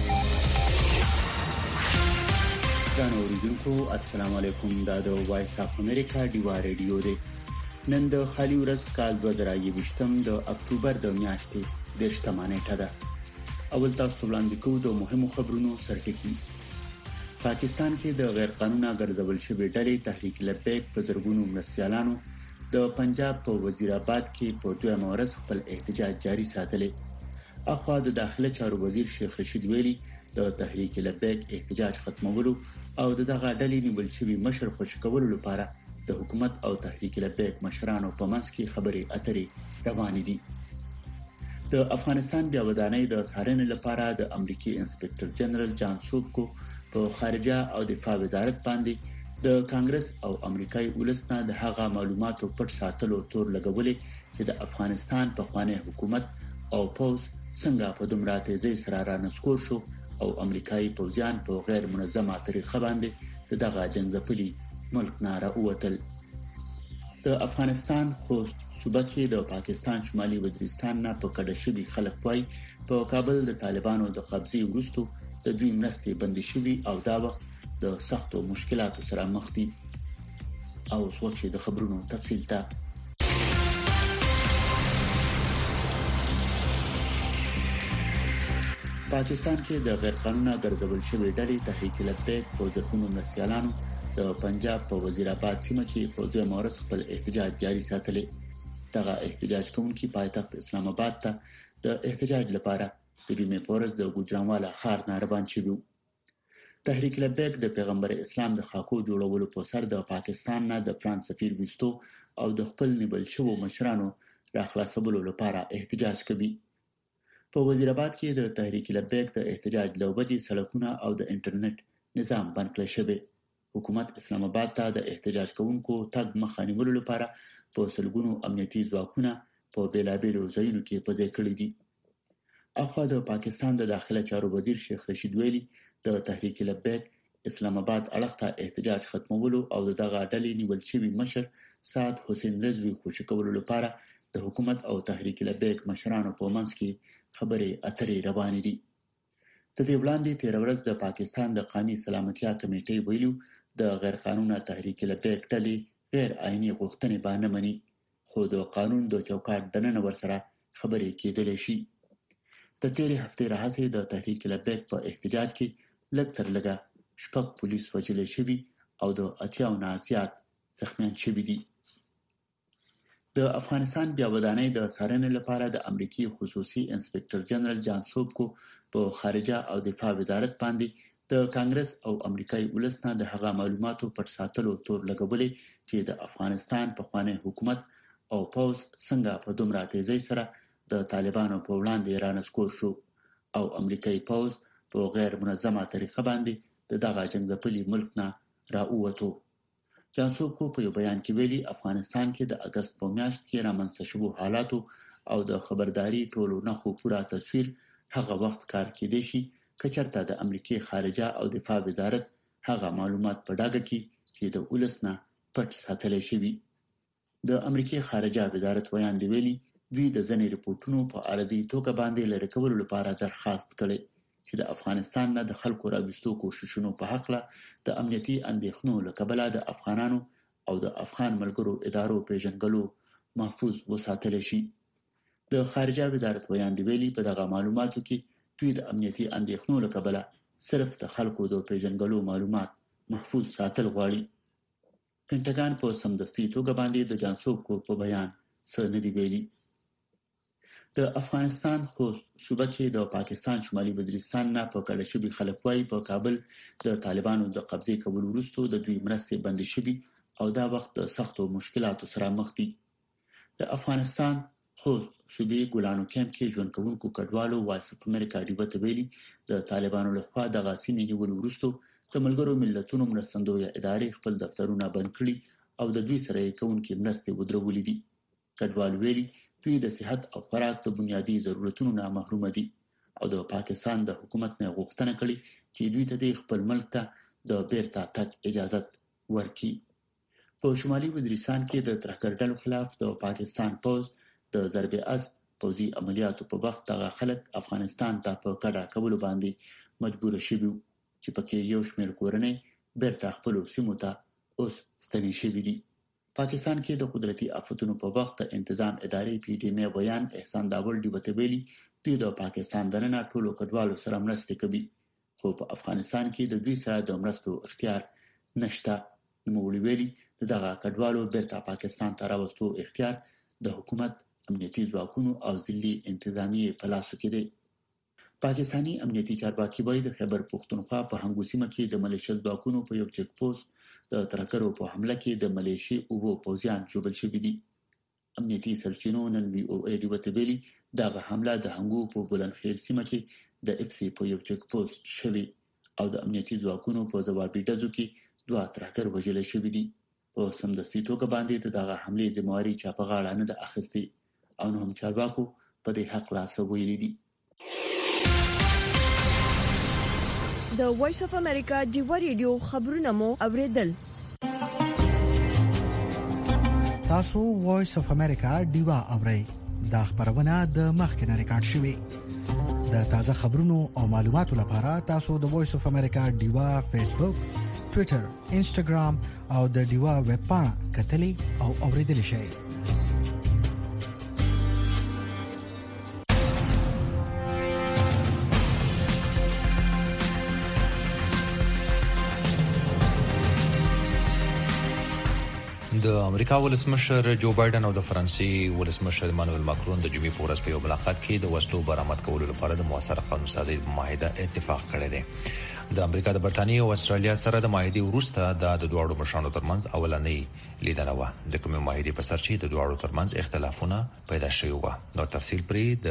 ګرانو اوریدونکو السلام علیکم. دا د وایس اف امریکا جیو ریډیو دی. نن د خالي ورځ کال دوه زره یوویشتم د اکتوبر د میاشتې د شپږمه نیټه ده. اول تاسو وړاندې کوو د مهمو خبرونو سرټکی. پاکستان کې د غیر قانوني ګرځول شوی ډلې تحریک لبیک په زرګونو مرستيالانو د پنجاب په وزیر آباد کې په دوه مورز خپل احتجاج جاری ساتلی. اخوا د داخله چارو وزیر شیخ رشید ویلي د تحریک لبیک احتجاج ختمولو او دغه ډلې نیول شوی مشر خوشی کولو لپاره د حکومت او تحریک لبیک مشرانو په منځ کې خبرې اترې روانې دي. د افغانستان بیا ودانۍ د څارنې لپاره د امریکای انسپکټر جنرال جان سوبکو په خارجه او دفاع وزارت باندې د کانګرس او امریکای ولسنه د هغه معلوماتو پټ ساتلو تور لګولې چې د افغانستان په خوانه حکومت او پوز څنګه په دومره تیزی سره رانسکور شو او امریکایي پوځیان په غیر منظمه طریقه باندې دغه جنگځپلي ملک ناره اوتل. د افغانستان خوست صوبه کې د پاکستان شمالي وزیرستان نه په کډه شوی خلک وای په کابل د طالبانو د قبضې وروسته د دوی مرستې بندي شوی او دا وخت د سختو مشکلاتو سره مخ دي. او څوک د خبرونو تفصیل ته پاکستان کې د غیر قانوني ګرځول شوی ډلې تحریک لبیک په ځکونو مرستيالانو د پنجاب په وزیر آباد سیمه کې په دوه مورز خپل احتجاج جاری ساتلی. دغه احتجاج کوونکي پایتخت اسلام آباد ته د احتجاج لپاره د بیمه پورز د ګوجرانواله خار نه روان شوی. تحریک لبیک د پیغمبر اسلام د خاکو جوړولو په سر د پاکستان نه د فرانس سفیر وستو او د خپل نیول شوو مشرانو راخلاصولو لپاره احتجاج کوي. په وزیر آباد کې د تحریک لبیک د احتجاج لوبدي سړکونه او د انټرنیټ نظام بند کړی شوی. حکومت اسلام آباد ته د احتجاج کوونکو تګ مخه نیولو لپاره په سلګونو امنیتي ځواکونه په بیلابیلو ځایونو کې پځې کړی دي. اخوا د پاکستان د داخله چارو وزیر شیخ رشید ویلي د تحریک لبیک اسلام آباد اړخ ته احتجاج ختمولو او دغه ډلې نیول شوی مشر سعد حسین رضوی خوشی کولو لپاره د حکومت او تحریک لبیک مشرانو په منځ کې خبرې اترې روانې دي. د دې وړاندې تیر ورځ د پاکستان د قومي سلامتیا کمیټې ویلو د غیر قانوني تحریک لبیک ډلې غیر آئینی غوښتنې باندې مني خو د قانون د چوکاټ دننه ورسره خبرې کېدلې شي. د تیرې هفتې راهیسې د تحریک لبیک په احتجاج کې لږ تر لږه شپږ پولیس وژل شوي او د اتیا نه زیات زخمیان شوي دي. د افغانستان بیا ودانۍ د څارنې لپاره د امریکای خصوصي انسپکټر جنرال جان سوبکو په خارجه او دفاع وزارت باندې د کانګرس او امریکای ولسنه د هغه معلوماتو پټ ساتلو تور لګولې چې د افغانستان په خوانه حکومت او پوز څنګه په دومره تیزی سره د طالبانو په وړاندې رانسکور شو او امریکایي پوز په غیر منظمه طریقه باندې دغه جنگځپلي ملک نه راووتو. جان سوبکو په یو بیان کې ویلي افغانستان کې د اگست په میاشت کې رامنځته شوو حالاتو او د خبرداري ټولو نه خو پوره تصویر هغه وخت کار کېدی شي کچرته د امریکای خارجه او دفاع وزارت هغه معلومات په ډاګه کې چې د ولسنه پټ ساتل شوی. د امریکای خارجه وزارت ویان دی ویلي دوی د ځنې ریپورتونو په اړه توګه باندې لری کولو لپاره درخواست کړي چې د افغانستان نه د خلکو راوستو کوششونو په حق له د امنیتي اندېښنو لکبله د افغانانو او د افغان ملګرو ادارو پیژنګلو محفوظ وساتل شي. د خارجه وزارت ویان دی ویلي په دغه معلوماتو کې دوی د امنیتي اندېښنو لکبله صرف د خلکو د پیژنګلو معلومات محفوظ ساتل غواړي. پینټاګان په سمدستي توګه باندې د جانسوب کو په بیان څه نه دی ویلي. د افغانستان خو صوبه کې د پاکستان شمالي وزیرستان نه په کډه شوی خلک وای په کابل د طالبانو د قبضې کولو وروسته د دوی مرستې بند شوی او دا وخت د سختو مشکلاتو سره مخ دي. د افغانستان خو صوبې ګولانو کیمپ کې ژوند کوونکو کډوالو وایس اف امریکا ډیبه ته ویلي د طالبانو لخوا د غاسمې نیولو وروسته د ملګرو ملتونو مرستندویه ادارې خپل دفترونه بند کړي او د دوی سره کوونکې مرستې ودرولې دي. کډوال ویلي دوی د صحت او خوراک د بنیادی ضرورتونو نه محروم دي او د پاکستان د حکومت نه غوښتنه کړې چې دوی ته د خپل ملک ته د بیرته تګ اجازه ورکړي. په شمالي وزیرستان کې د ترهګر ډلو خلاف د پاکستان پوز د ضربې اسب پوځي عملیاتو په وخت دغه خلک افغانستان ته په کډه کول باندې مجبور شوي چې پکې یو شمېر کورنۍ بیرته خپل سیمو ته اوس ستنې شوي دي. پاکستان کې د قدرتي آفتونو په وخت د انتظام ادارې پی ډی ایم بیان احسان داول دی وته ویلي دوی د پاکستان دننه ټولو کډوالو سره مرسته کوي خو په افغانستان کې د دوی سره د مرستو اختیار نشته. نوموړي ویلي دغه کډوالو بیرته پاکستان ته راوستو اختیار د حکومت امنیتي ځواکونو او ځلي انتظامیه په لاس کې دی. پاکستانی امنیتي چارواکي وایي د خیبر پختونخوا په هنګو سیمه کې د ملیشیا ځواکونو په یو چک پوسټ د ترکرو په حمله کې د ملیشي او پوځیان جوړل شوي دي. امنیتي سرچینو نن وی او ای ډي وته ویلي دغه حمله د هنګو په بلندخیل سیمه کې د اف سی په یو چک پوسټ شوی او د امنیتي ځواکونو په ځوابي ډزو کې دوه ترکر وژل شوي دي. په سمدستي توګه باندې دغه حمله ذمہواری چا په غاړه نه ده اخیستي او نه هم چارواکو په دې حق لا څه ویلي دي. د وایس اف امریکا ډیو ریډیو خبرونه مو اوریدل. تاسو وایس اف امریکا ډیو اورئ دا خبرونه د مخکنه ریکارډ شوې. د تازه خبرونو او معلوماتو لپاره تاسو د وایس اف امریکا ډیو فیسبوک، ټوئیټر، انسټاګرام او د ډیو ویب پاڼه کتلي او اوریدل شئ. د امریکا ولسمشر جو بایدن او د فرانسې ولسمشر مانویل ماکرون د جمعې په ورځ په یو ملاقات کې د وسلو برآمد کولو لپاره د موثر قانون سازي معاهده اتفاق کړی دی. د امریکا د برتانیې او استرالیا سره د معاهدې وروسته د دوه مشرانو ترمنځ اولنۍ لیدنه و. د کومې معاهدې په سر چې د دوه ترمنځ اختلافونه پیدا شوي و. نو تفصیل پرې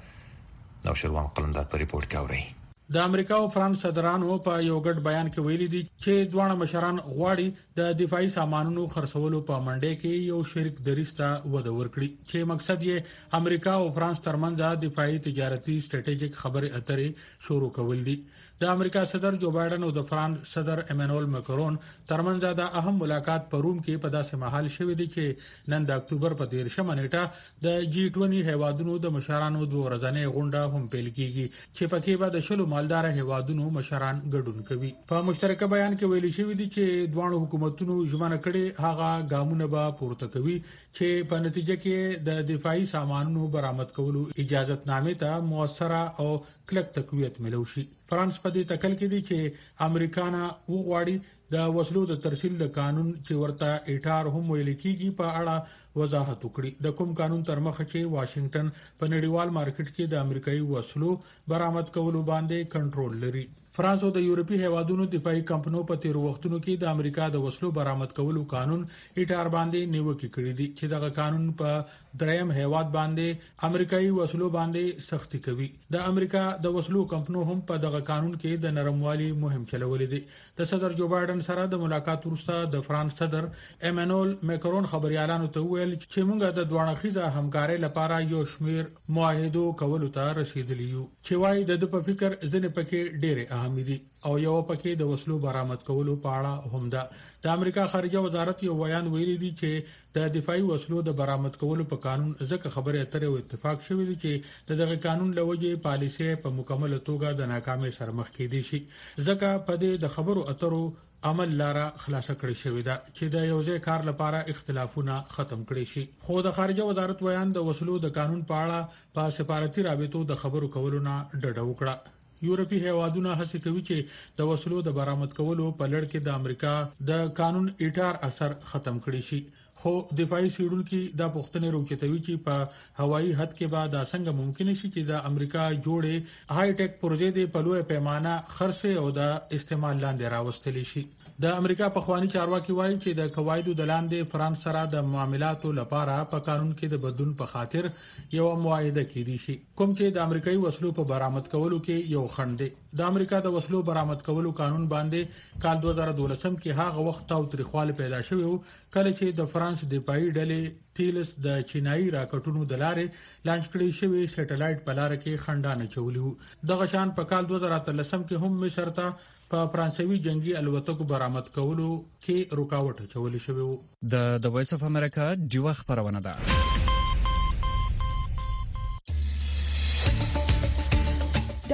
د نوشروان قلمدار په ریپورت کې اورئ. د امریکا او فرانس صدرانو په یو ګډ بیان کې ویلي دي چې دوه مشران غواړي د دفاعي سامانونو خرڅولو په منډه کې یو شریک دریځ ته وده ورکړي چې مقصد یې امریکا او فرانس ترمنځ دفاعي تجارتي سټریټیجیک خبرې اترې شروع کول دي. د امریکا صدر جو بایدن او د فرانس صدر ایمانوئل ماکرون ترمنځ د اهم ملاقات په روم کې په داسې محل شوې دي چې نن د اکتوبر په دیرشمه نیټه د جی بیس هیوادونو د مشرانو دوه ورځنۍ غونډه هم پیل کیږي چې پکې به د شلو مالدار هیوادونو مشران ګډون کوي. په مشترکه بیان کې ویل شوی دی چې دوه حکومتونو ژمنه کړې هغه ګامونه به پورته کوي چې په نتیجه کې د دفاعي سامانونو برآمد کولو اجازهتنامه ته موثره او کلک تقویت ملو شي. فرانس په دې تکل کې دي چې امریکانا وغواړي د وسلو د ترسیل د قانون چې ورته ایټار هم ویل کیږي په اړه وضاحت وکړي. د کوم قانون تر مخه چې واشنگټن په نړیوال مارکیټ کې د امریکایي وسلو برآمد کولو باندې کنټرول لري. فرانس او د یورپی هیوادونو دفاعي کمپنیو په تیر وختونو کې د امریکا د وسلو برآمد کولو قانون ایټار باندې نیوکه کړې دي چې دغه قانون په دریم هیواد باندې امریکایي وسلو باندې سختی کوي. د امریکا د وسلو کمپنیو هم په دغه قانون کې د نرموالي مهم چلولې دي. د صدر جو بایدن سره د ملاقات وروسته د فرانس صدر ایمانوئل ماکرون خبريالانو ته ویل چې موږ د دوه اړخیزه همکارۍ لپاره یو شمیر معاهدو کولو ته رسیدلی یو چې وايي د په فکر ځنه پکې ډېر اهمي دي او یو پکې د وسلو برآمد کولو په اړه هم ده. د امریکا خارجه وزارت یو بیان ویلي دی چې د دفاعي وسلو د برآمد کولو په قانون ځکه خبره اترې او اتفاق شوی دی چې دغه قانون لوجه پالیسي په مکمل توګه د ناکامۍ سره مخ کېدی شي. ځکه په دې د خبرو اترو عمل لاره خلاص کړی شوی دا چې د یوځای کار لپاره اختلافونه ختم کړي شي. خو د خارجه وزارت ویان د وسلو د قانون په اړه په سفارتي رابطو د خبرو کولو نه ډډه وکړه. یورپی هیوادونه هڅه کوي چې د وسلو د برآمد کولو په لړ کې د امریکا د قانون ایټار اثر ختم کړي شي. خو دفاعي سیډونکو د پښتنې روچتوي چې په هوایي حد کې بعد څنګه ممکن شي چې د امریکا جوړې هاي ټیک پروژې د په لوی پیمانه خرڅ او د استعمال لاندې راوستل شي. د امریکا په خواني چارواکي وایي چې د قواعدو د لاندې فرانس سره د معاملاتو لپاره په قانون کې د بدلون په خاطر یو معاهده کیدی شي کوم چې د امریکایي وسلو په برآمد کولو کې یو خنډ دی. د امریکا د وسلو برآمد کولو قانون باندې کال دوه زره دولسم کې هغه وخت او تاریخوال پیدا شوی و کله چې د فرانس دفاعي ډلې تیلس د چینایي راکټونو د لارې لانچ کړي شوی سټلایټ په لار کې خنډانه چولیو. دغه شان په کال دوه زره اتلسم کې هم مصر ته په فرانسوي جنگي الوتکو برآمد کولو کې رکاوټ چول شوی و. د د وایس اف امریکا ډیو خبرونه ده.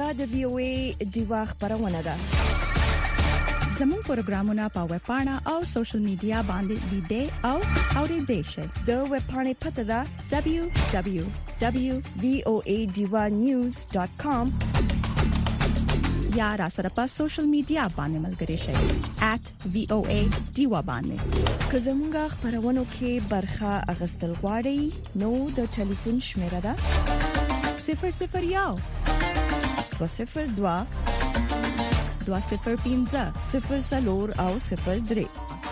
د وی او ای دیوا خبرونه ده. زموږ پروګرامونه په ویب پاڼه او سوشل میډیا باندې لیدئ او اوریدئ شئ. د ویب پاڼې پته ده دبليو دبليو دبليو ډاټ وی او ای دیوا نیوز ډاټ کام یا را سره په سوشل میډیا باندې ملګري شئ at وی او ای دیوا باندې. که زموږ خبرونه کې برخه اغستل غواړئ نو د ټلیفون شمیره ده صفر صفر یو دو صفر دو دو صفر پنځه صفر څلور او صفر درې.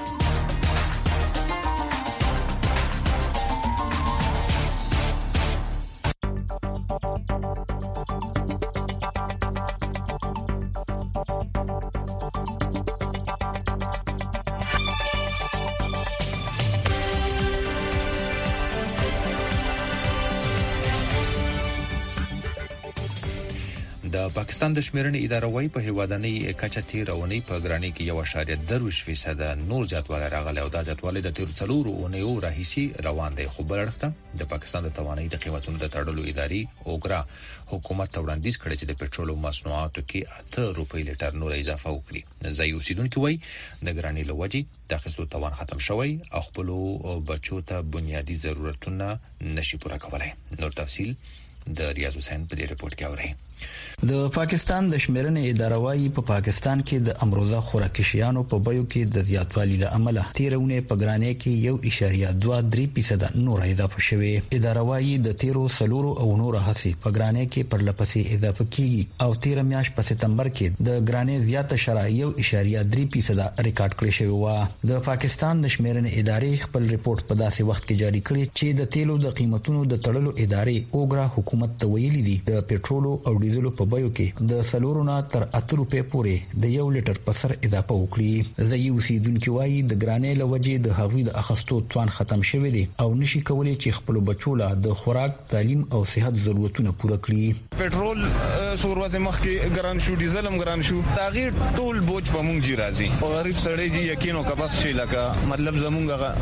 د پاکستان د شمیرنې اداره وايي په هیوادنۍ کچه تیرونی په ګرانی کې یو اشاریه درویش فیصد نور زیاتوالی راغلی او دا زیاتوالی د تیر څلورو اونیو راهیسي روان دی. خو بل اړخ د پاکستان د توانایي د قیمتونو د تړلو ادارې اوګرا حکومت ته وړاندیز کړی چې د پېټرول او مصنوعاتو کې اته روپۍ لیټر نور اضافه وکړي. ځای اوسیدونکو وايي د ګرانی لوجي د اخیستلو توان ختم شوی او خپل بچو ته بنیادی ضرورتونه نشي پوره کولای. نور تفصيل د ریاض حسین په دې رپورت کې اورئ. د پاکستان د شمیرنې اداره وايي په پاکستان کې د امروزه خوراکي شیانو په بیو کې د زیاتوالي له امله تیرونه په ګرانۍ کې یو اشاریه دوه درې فیصد نور اضافه شوه. اداره وايي د تیرو سلورو او نور هڅې په ګرانۍ کې پر لپسې اضافه کیږي او تیر میاش په سپتمبر کې د ګرانۍ زیاته شرایط یو اشاریه درې فیصد ریکارډ کړی شوی و. د پاکستان د شمیرنې ادارې خپل ریپورت په داسې وخت کې جاری کړی چې د تیلو د قیمتونو د تړلو ادارې اوګرا حکومت ته ویلي دي د پېټرول او ډیزل په بیو کې د سلورونه تر اته روپے پورې د یو لیټر په سر اضافه وکړي. ځای اوسیدونکو وايي د ګرانۍ لوجې د هغوی د اخستو توان ختم شوی دی او نشي کولای چې خپل بچو له د خوراک تعلیم او صحت ضرورتونه پوره کړي. پېټرول سوروازه مخ کې ګران شو، ډیزل هم ګران شو، تغیر ټول بوج په مونږ جی راځي او غریب سړی جی یقینو کبس شي لکه مطلب زمونږ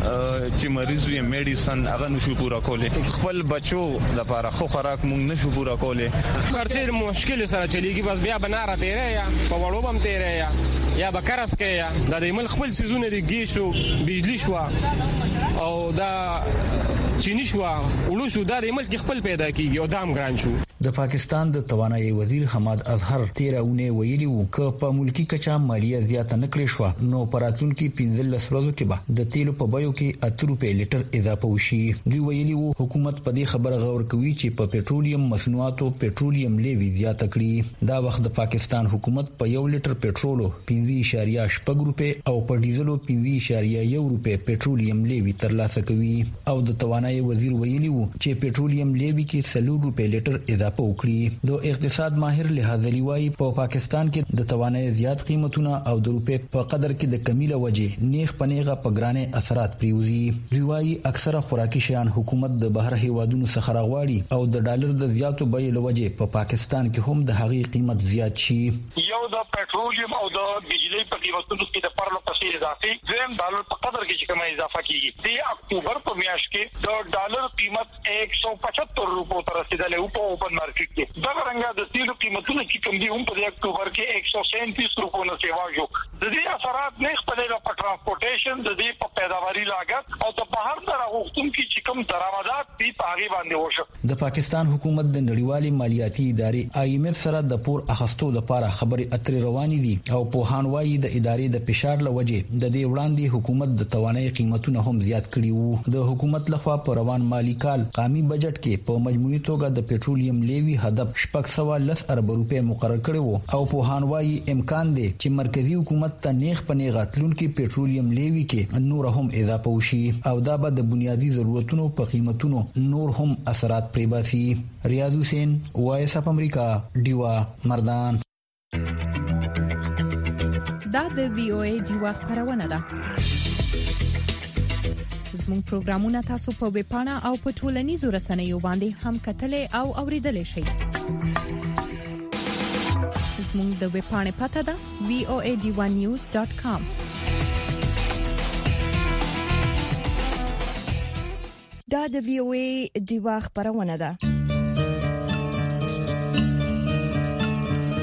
چې مریض وي میډیسن هغه نشو پوره کولای، خپل بچو لپاره خو خوراک مونږ نشو پوره کولای. خرچه مشکل سره چلیږي، بس بیا بناره تیرې یا په وړو بم تیرې یا یا بکرس کې یا د ملک خپل سيزونه دی گیشو بجلی شو او دا چینی شو ولو شو دا د ملک خپل پیدا کیږي او دام ګران شو. د پاکستان د توانایي وزیر حماد اظهر تیرونه ویلي وو ک په ملکی کچا مالیه زیاته نکړې شو نو پراتونکو پنځل ورځو کې به د تیلو په بیو کې اته روپے لیټر اضافه وشي. دوی ویلي وو حکومت په دې خبره غور کوي چې په پېټرولیم مصنوعاتو پېټرولیم لیوی زیاته کړي. دا وخت د پاکستان حکومت په یو لیټر پېټرول پنځه اشاریه شپږ روپے او په ډیزل پنځه اشاریه یو روپے پېټرولیم لیوی ترلاسه کوي او د توانایي وزیر ویلي وو چې پېټرولیم لیوی کې سلور روپے لیټر اضافه وکړي. د اقتصاد ماهر لحاظي وايي په پاکستان کې د توانایي زیات قیمتونه او د روپے په قدر کې د کمی له وجې نیغ پنیغه په ګرانه اثرات پریوزي. دوی وايي اکثره خوراکي شیان حکومت د بهر هیوادونو څخه راغواړي او د ډالر د زیاتو بیې له وجې په پاکستان کې هم د هغې قیمت زیات شي. یو د پېټرولیم او د بجلی په قیمتونو کې د پرلو پسې اضافي زم ډالر په قدر کې چې کومه اضافه کیږي. د اکتوبر په میاشت کې د ډالر قیمت एक सौ पचहत्तर روپو ته رسیدلې او په اوپن مارکیټ کې دا څنګه د تیلو قیمتونه چې کوم دي هم په اکتوبر کې एक सौ सैंतीस روپو نه سیوا شو. د دې اثرات نه خپل په ترانسپورټیشن د دې په پیداواري لاګت او د بهر دراغوښتون کې چې کوم درآمدات دي پاغي باندې وشو. د پاکستان حکومت د نړیوالې مالیاتي ادارې آی ایم اف سره د پور اخستو لپاره خبرې اترې روانې دي او په هانوای د ادارې د فشار لوجې د دې وړاندې حکومت د توانایي قیمتونه هم زیات کړي وو. د حکومت لخوا په روان مالی کال قامي بجټ کې په مجموعي توګه د پېټرولیم لیوی هدف شپږ سوه لس ارب روپے مقرر کړی وو او په هانوای امکان دی چې مرکزی حکومت ته نیغ پنیغه تلونکي پېټرولیم لیوی کې نور هم اضافه وشي او دا به د بنیادی ضرورتونو په قیمتونو نور هم اثرات پرې باسي. ریاض حسین وایس اپ امریکا ډیوا مردان. دا د وی او ای ډیوا خبرونه ده. زموږ پروګرامونه تاسو په ویب پاڼه او په ټولنیزو رسنیو باندې هم کتلای او اوریدلای شئ. زموږ د ویب پاڼې پته ده وی او ای ډی ون نیوز ډاټ کام. دا د وی او ای ډیوا خبرونه ده.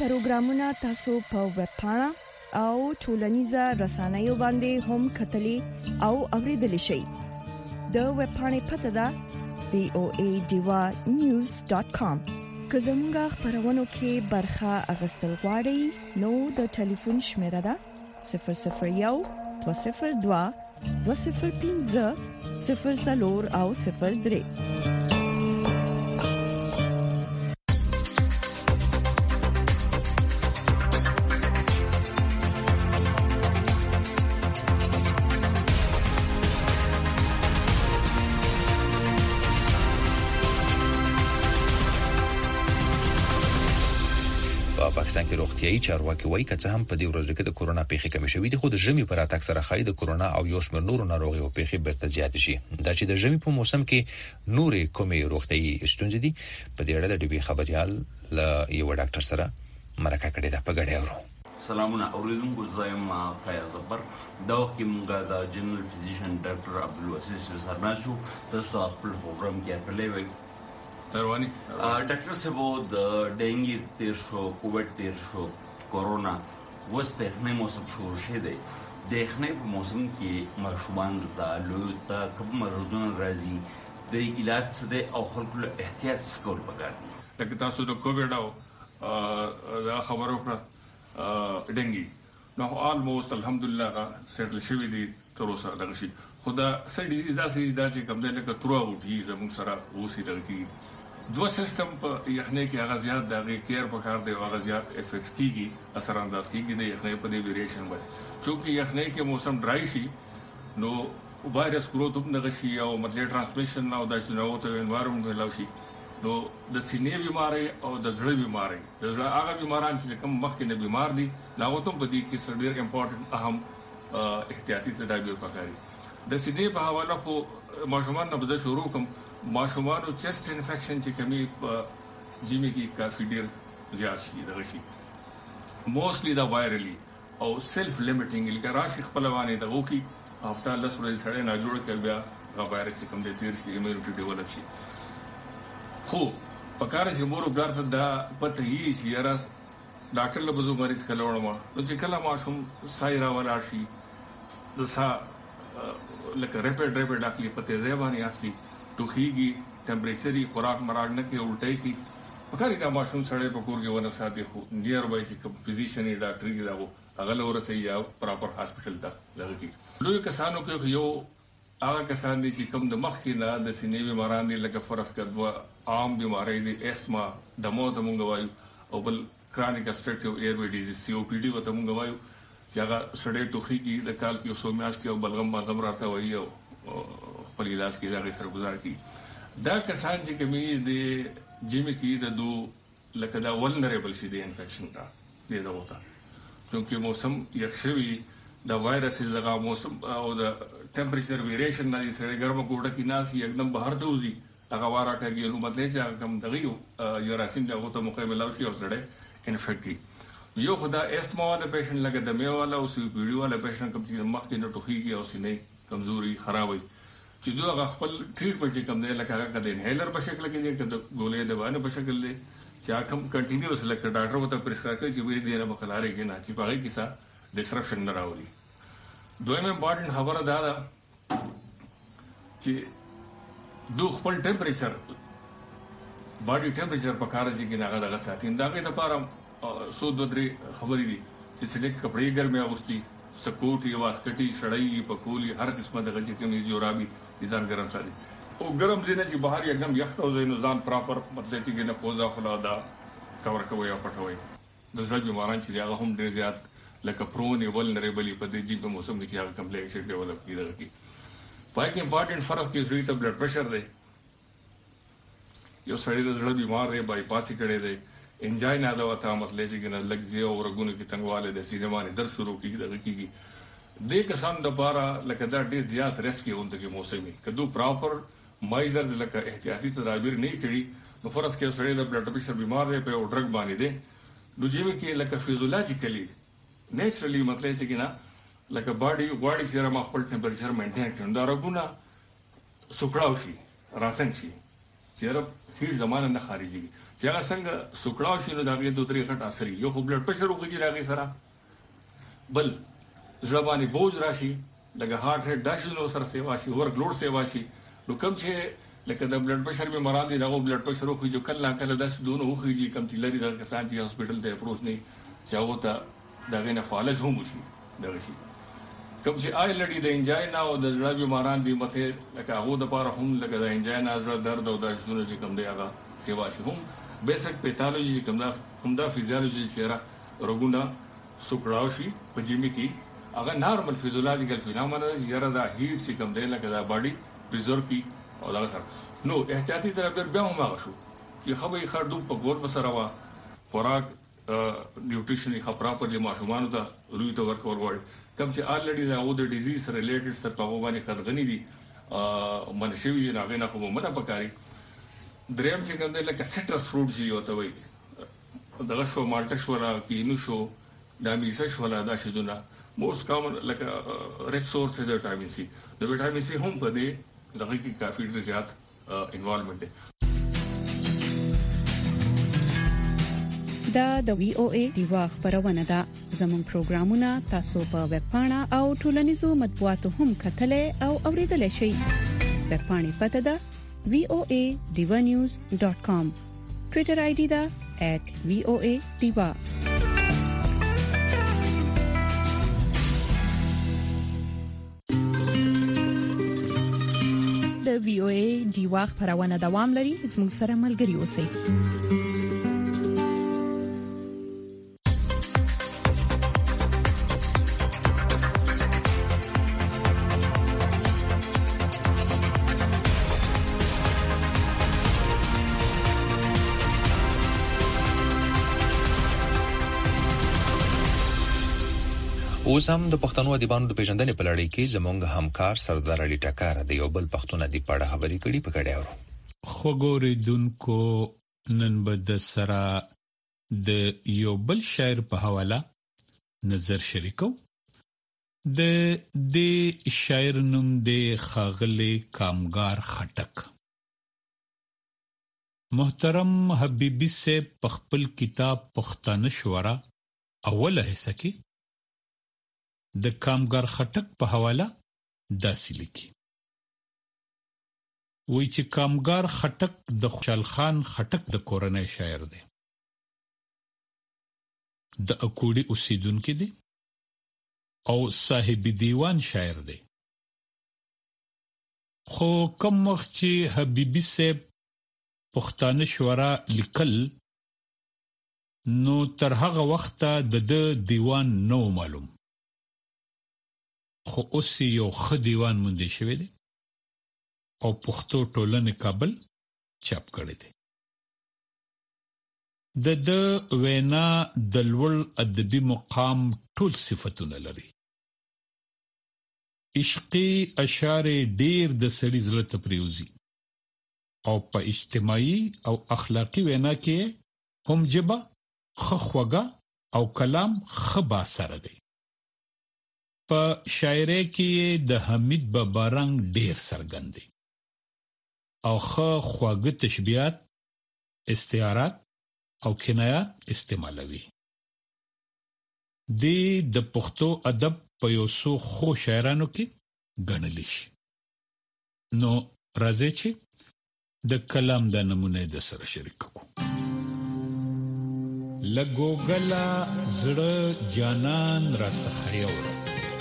پروګرامونه تاسو په ویب پاڼه او ټولنیزه رسنیو باندې هم کتلی او اوریدلی شئ. د ویب پاڼې پته ده وی او ای ډیوا نیوز ډاټ کام. که زموږ خبرونو کې برخه اخیستل غواړئ نو د ټلیفون شمیره ده صفر صفر یو دوه صفر دوه دوه صفر پنځه صفر څلور او صفر درې. پاکستان کې روغتيایي چارواکي وایي چې هم په دې ورځو کې د کورونا پیښې کمې شوې دي، خو د ژمي پر اتاک سره خای د کورونا او یو شمېر نورو ناروغیو پیښې بیرته زیات شي. دا چې د ژمي په موسم کې نورې کومې روغتيایي ستونزې دي په دې اړه د ډي بي خبريال له یو ډاکټر سره مرکه کړې ده. په ګډه اورو. سلامونه اوریدونکو، زایم فیاض زبر دا وخت موږ د جنرال فزیشن ډاکټر عبدالواسیس وسرناسو تاسو خپل پروګرام کې پرلې وایي رواني ډاکټر صاحب د ډینګي تیر شو، کووډ تیر شو، کورونا وسته نه موسم شروع شه دی. د خنې په موسم کې ماشومان د لوی تا کوم مرزونه راځي د علاج څخه او خلکو له احتیاط څخه پکار دي. لکه تاسو د کووډ او دا خبرو کړه ډینګي نو آلموست الحمدلله سیټل شوی دی تر اوسه دغه شي. خدا سړي ډیزیز داسې دا چې کوم دی لکه تروا وټي زموږ سره اوسې دغه دوه سیستم په یخنۍ کې هغه زیات دغه کیر په کار دی، هغه زیات افیکټ کیږي، اثر انداز کیږي د یخنۍ په دې ویریشن باندې. چونکه یخنۍ کې موسم ډرای شي نو وایرس گروث هم دغه شي او مطلب ترانسمیشن او د شنو ته انوایرنمنت لاو شي. نو د سینې بیماری او د زړه بیماری د زړه هغه بیماران چې کوم مخکې نه بیمار دي لاغه ته په دې کې ډېر امپورټنت اهم احتیاطي تدابیر پکاري. د سینې په حواله خو ماشومان نه بده شروع کوم ماشومانو چیسټ انفیکشن چې کمی په جیمي کې کافي ډیر زیات شي دغه شي موستلی دا وایرلی او سیلف لیمیټینګ لکه راشي خپلوانه دغه کې هفته له سورې سره نه جوړ کړ بیا غا وایرس کوم د تیر شي ایمیونټي ډیولپ شي. خو پکاره چې مور بلار ته دا پته یې چې راز ډاکټر له بزو مریض کلوړم نو چې کله ماشوم سایرا ولا شي د سا لکه ریپډ ریپډ اخلي پته ځواني اخلي توخیږي ټمپریچري خوراک مراګ نه کې الټای کی پکاري دا ماشوم سره په کور کې ونه ساتي خو نیر وای چې کوم فزیشن ډاکټر کې داو هغه لور سي یا پراپر هاسپټل ته لږی لوی کسانو کې یو هغه کسان دي چې کوم د مخ کې نه د سینې بیماران دي لکه فرض کړه عام بیماری دي اسما دمو ته مونږ وایو او بل کرونیک ابسټرکټیو ایروي ډیزیز سی او پی ډي وته مونږ وایو چې هغه سړې توخیږي د کال کې سو میاشتې او بلغم باندې راته وایي او خپل علاج کې دا سره گزار کی. دا کسان چې کومي د جیمي کې د دو لکه دا ولنریبل شي د انفیکشن ته دی دا وتا چې موسم یخوي دا وایرس لږه موسم او د ټمپریچر ویریشن نه سره ګرمه کوټه کې ناس یکدم بهر ته وځي هغه واره کوي نو مطلب چې کوم دغه یو راسین دغه ته مقابله شي او سره انفیکټ کی. یو خدا استما والا پیشنټ لکه د میو والا او سی پی ډي والا پیشنټ کوم چې مخ کې نه ټوخیږي او سینې کمزوري خرابوي چې دوی خپل ټریټمنټ کوم دی لکه هغه د انهیلر په شکل کې دی که د ګولې د باندې په شکل دی چې کوم کنټینیوس لکه ډاکټر وته پرسکرایب کوي چې وی دی نه مخالاره کې نه چې په هغه کې څه ډسرپشن نه راوړي. دویمه امپورټنت خبره دا ده چې دوی خپل ټمپریچر باډي ټمپریچر په کار کې نه هغه دغه ساتي دا کې د پاره سو د درې خبرې دي چې څنګه کپڑے ګرمه اغوستي سکوټي واسکټي شړای په کولی هر قسمه د غږی کمی جورابي ځان ګرم ساتي او ګرم دینه چې بهر یکدم یخ او زینو ځان پراپر مطلب چې نه پوزا خلا دا کور کوي او پټوي د زړه بیماران چې هغه هم ډیر زیات لکه پرون ولنریبل په دې جیب موسم کې هغه کمپلیکس ډیولپ کیږي. پای کې امپورټنت فرق کې زړه ته بلډ پريشر دی، یو سړی د زړه بیمار دی بای پاس کړي دی انجاینا دا وته مسلې چې کنه لګځي او ورګونو کې تنګواله د سینې باندې درد شروع کیږي دغه کیږي د کسان د بارا لکه دا ډیر زیات ریسک اونته کې موسمي کدو پراپر مایزر لکه احتیاطي تدابیر نه کړي نو فرض کې سړی د بلډ پريشر بیمار دی په ډرګ باندې دی نو جیو کې لکه فیزیولوژیکلی نیچرلی مطلب چې کنه لکه باډي غواړي چې ما خپل ټمپریچر مینټین کړم دا رګونه سوکړاو شي راتن شي چیرې هیڅ زمانه نه خارجي چې هغه څنګه سوکړاو شي نو دا غي دوه درې غټ اثر یو خو بلډ پريشر وکړي راغی سره بل ځواني بوج راشي لکه هارت ریټ داشي نو سره سیوا شي ورک لوډ سیوا شي نو کوم چې لکه د بلډ پريشر به مراد دی دا بلډ پريشر خو جو کله کله داس دونه وخیږي کم چې لري د کسان چې هسپټل ته اپروچ نه چاو ته دا غنه فعالیت هم وشي دا شي کوم چې آی لري د انجاینا او د زړه بیماران دي مته لکه هغه د پاره هم لکه د انجاینا زړه درد او د شونه چې کوم دی هغه سیوا شي هم بیسک پیتالوجي کوم دا کوم دا فزیولوژي چې روغونه سوکړاو شي په جیمی کې هغه نارمل فزیولوژیکل فینومنا یره دا هیټ چې کوم دی لکه دا باډي پریزرو کی او دا سره نو احتیاطي طرف در بیا هم هغه شو چې خبرې خردو په ګور بسره وا خوراک نیوټریشن یې پراپرلی ماشومان ته روی ته ورکول وړي کوم چې الریډي دا او د ډیزیز ریلیټډ سره په باندې خدغنی دي ا منشوي نه غنه کومه منه پکاري دریم چې کوم دی لکه سټرس فروټ شي او ته وي دغه شو مالټا شو را کینو شو دا میشه شو لا دا شذونه موست کامن لکه ریچ سورس د وټامین سي د وټامین سي هم په دې دغه کې کافي ډیر زیات انوالومنت دی دا د وی او ای دیوا خبرونه ده زموږ پروګرامونه تاسو په ویب پاڼه او ټولنیزو مطبوعاتو هم کتلې او اوریدلای شئ ویب پاڼې پته ده وی او ای دیوا نیوز ډاٹ کام ټوئیټر آی ډی ده ایٹ وی او ای دیوا د وی او ای دیوا خبرونه دوام لري زموږ سره ملګري اوسئ اوس هم د پښتنو ادیبانو د پیژندنې په لړۍ کې زموږ همکار سردار علي ټکر د یو بل پښتون ادیب په اړه خبرې کړي په کډه اورو خو ګوریدونکو نن به د سره د یو بل شاعر په حواله نظر شریکو د د شاعر نوم د خاغلی کامګار خټک محترم حبیبی سے په خپل کتاب پښتانه شورا اوله حصہ کې د کامګار خټک په حواله داسې لیکي وی چې کامګار خټک د خوشحال خان خټک د کورنۍ شاعر دی د اکوړي اوسیدونکو دی او صاحب دیوان شاعر دی خو کوم وخت چې حبیبی صاحب پښتانه شورا لیکل نو تر هغه وخته د دیوان نو معلوم خو اوس یو خ دیوان مونږ شوی دی او پښتو ټولنې کابل چاپ کړی دی د د وینا د لوړ ادبي مقام ټول صفاتونه لري عشقي اشعار ډیر د سړي زړه ته پریوزي او په اجتماعي او اخلاقی وینا کې هم جبه خخوګه او کلام خبا سره دی په شاعرۍ کې د حمید بابارنګ ډیر څرګند دي او خو خواږه تشبیهات استعارات او کنایات استعمالوي د پښتو ادب په یو څو خو شاعرانو کې ګڼل شي نو راځي چې د کلام د نمونه د سره شریک کو لګو غلا زړه جانان را سخیور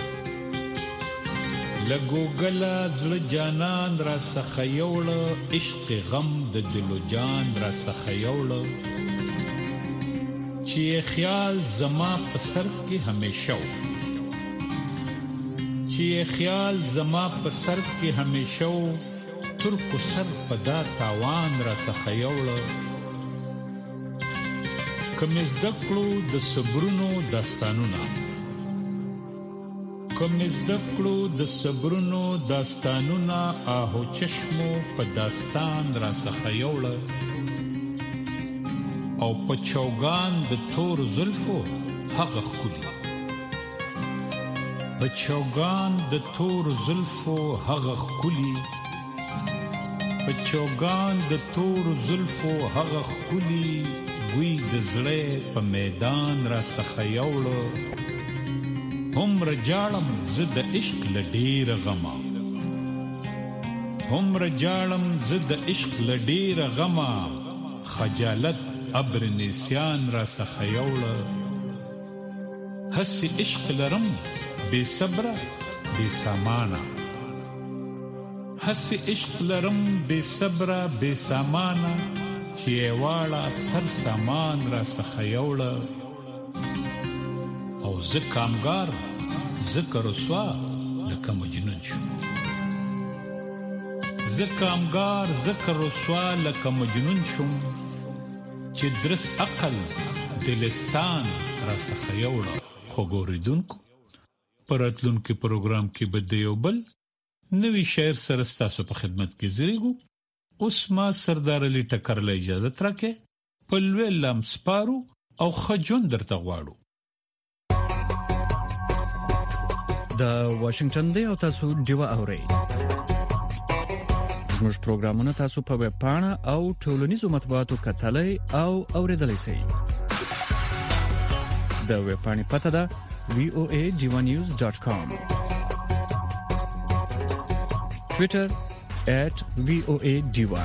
لګو غلا زړه جانان را سخیول عشق غم د دلو جان را سخیول چې خیال زما په سر کې همیشه چې خیال زما په سر کې همیشه تر کو سر په دا تاوان را سخیول کوم زدکړو د صبرونو داستانونه کوم زدکړو د صبرونو داستانونه آهو چشمو په داستان را سخیول او په چوغان د تور زلفو هغه خولي په چوغان د تور زلفو هغه خولي په چوغان د تور زلفو هغه خولي وی د زړه په میدان را څخه یوړو هم رجالم زد عشق لډیر غما هم رجالم زد عشق لډیر غما خجالت ابر نسیان را څخه یوړو هسي عشق لرم بے صبر بے سامانا هسي عشق لرم بے صبر بے سامانا چې واړه سر سامان را څخه یوړو او زه کامګار زه رسوا لکه مجنون شو زه کامګار زه رسوا لکه مجنون شم چې درس عقل دلستان را څخه یوړو خو ګوریدونکو پراتلونکو پروګرام کې به د یو بل نوی شاعر سره ستاسو په خدمت کې زیږو اوس ما سردار علي ټکر له اجازه ترکه په لوی لم سپارو او خجون درته غواړو د واشنگټن دی او تاسو ډیوا اورئ زموږ پروګرامونه تاسو په ویب پاڼه او ټولنیزو مطبوعاتو کتلای او اوریدلای شئ د ویب پاڼې پته ده وی او ای ډیوا نیوز ډاټ کام ټوئیټر at وی او ای ډیوا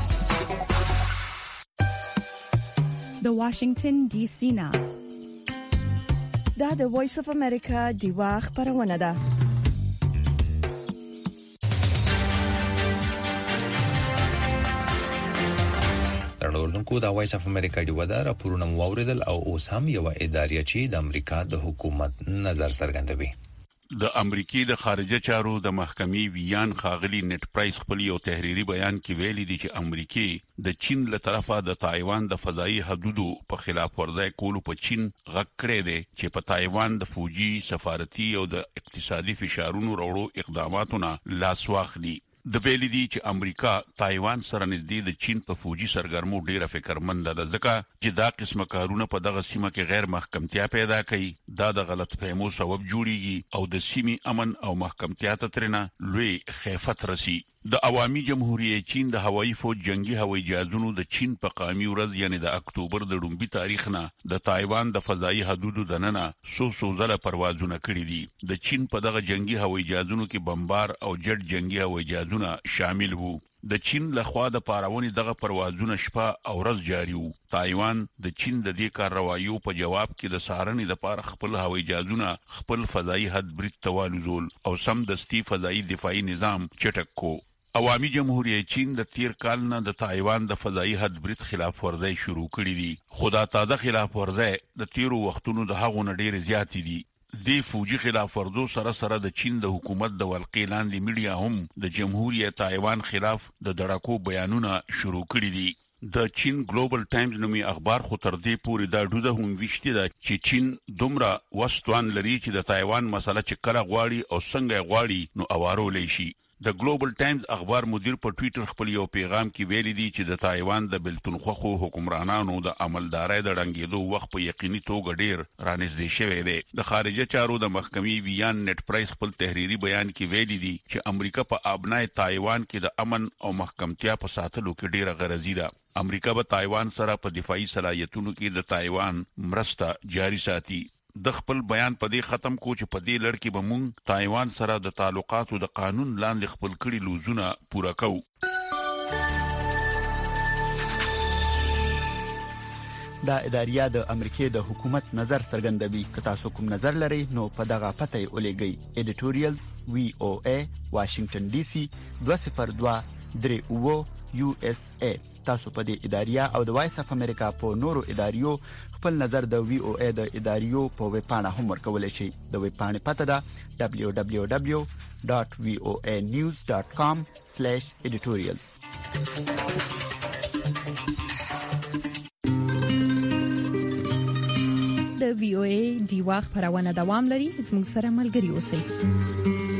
د واشنگټن ډي سي نا دا د وایس اف امریکا ډیوا خبرونه ده ترنورونکو د وایس اف امریکا ډیوا دا راپورونه موریدل او اوس هم یو ادارې چې د امریکا د حکومت نظر څرګندوي د امریکای د خارجه چارو د محکمې ویان خاغلی نت پرایس خپل یو تحریری بیان کې ویلي دي چې امریکای د چین له طرفه د تایوان د فضائي حدودو په خلاف ورزي کولو په چین غږ کړی دی چې په تایوان د فوجي سفارتي او د اقتصادي فشارونو وروړو اقداماتونه لاس واخلي د ویلي دي چې امریکا تایوان سره نږدې د چین په فوجي سرګرمو ډیره فکرمند ده ځکه چې دا قسمه کارونه په دغه سیمه کې غیر محکمتیا پیدا کوي دا د غلط فهمو سبب جوړیږي او د سیمې امن او محکمتیا ته ترنه لوی خیفت رسی د عوامي جمهوریت چین د هوایي فوج جنگي هوایي جهازونو د چین په قامي ورځ یعنی د اکتوبر د لومبي تاریخ نه د تایوان د فضائي حدودو دننه سو سو ځله پروازونه کړي دي د چین په دغه جنگي هوایي جهازونو کې بمبار او جټ جنگي هوایي جهازونه شامل وو د چین لخوا د پاراونی دغه پروازونه شپه او ورځ جاری وو تایوان د چین د دې کاروایو په جواب کې د سارنې د پاره خپل هوایي جهازونه خپل فضائي حد برید توالوزول او سم دستي فضائي دفاعي نظام چټک کو عوامي جمهوریت چین د تیر کال نه د تایوان د فضائي حد برید خلاف ورزي شروع کړی دي خدا تازه خلاف ورزي د تیرو وختونو د هغو نه ډیر زیات دي د فوجي خلاف ورزو سره سره د چین د حکومت د ولقې لاندې میډیا هم د جمهوریت تایوان خلاف د دړکو بیانونه شروع کړی دي د چین ګلوبل ټایمز نومي اخبار خو تر دې پورې دا ډوده هم وشتي ده چې چین دومره وستوان لري چې د تایوان مسله چې کله غواړي او څنګه غواړي نو اوارولې شي د ګلوبل ټایمز اخبار مدیر په ټوئیټر خپل یو پیغام کې ویلي دی چې د تایوان د بلتونخو حکمرانانو د عملدارۍ د ډنګېدو وخت په یقیني توګه ډیر رانږدې شوی دی د خارجه چارو د محکمې ویان نت پرایس خپل تحریری بیان کې ویلي دی چې امریکا په ابنای تایوان کې د امن او محکمتیا په ساتلو کې ډیره غرضی ده امریکا به تایوان سره په دفاعي صلاحیتونو کې د تایوان مرسته جاری ساتي د خپل بیان په دې ختم کو چې په دې لړ کې به مونږ تایوان سره د تعلقاتو د قانون لاندې خپل کړي لوزونه پوره کوو دا اداریا د امریکای د حکومت نظر څرګندوي که تاسو کوم نظر لرئ نو په دغه پته ولېږئ ایډیټوریال وی او ای واشنگټن ډي سي دوه صفر دوه درې اوه یو اس ای تاسو په دې اداریا او د وایس اف امریکا په نورو اداریو خپل نظر د وی او ای د اداریو په ویب پاڼه هم ورکولای شئ د ویب پاڼې پته ده دبليو دبليو دبليو ډاټ وی او ای نیوز ډاټ کام سلیش ایډیټوریالز د وی او ای ډیوا خبرونه دوام لري زموږ سره ملګري اوسئ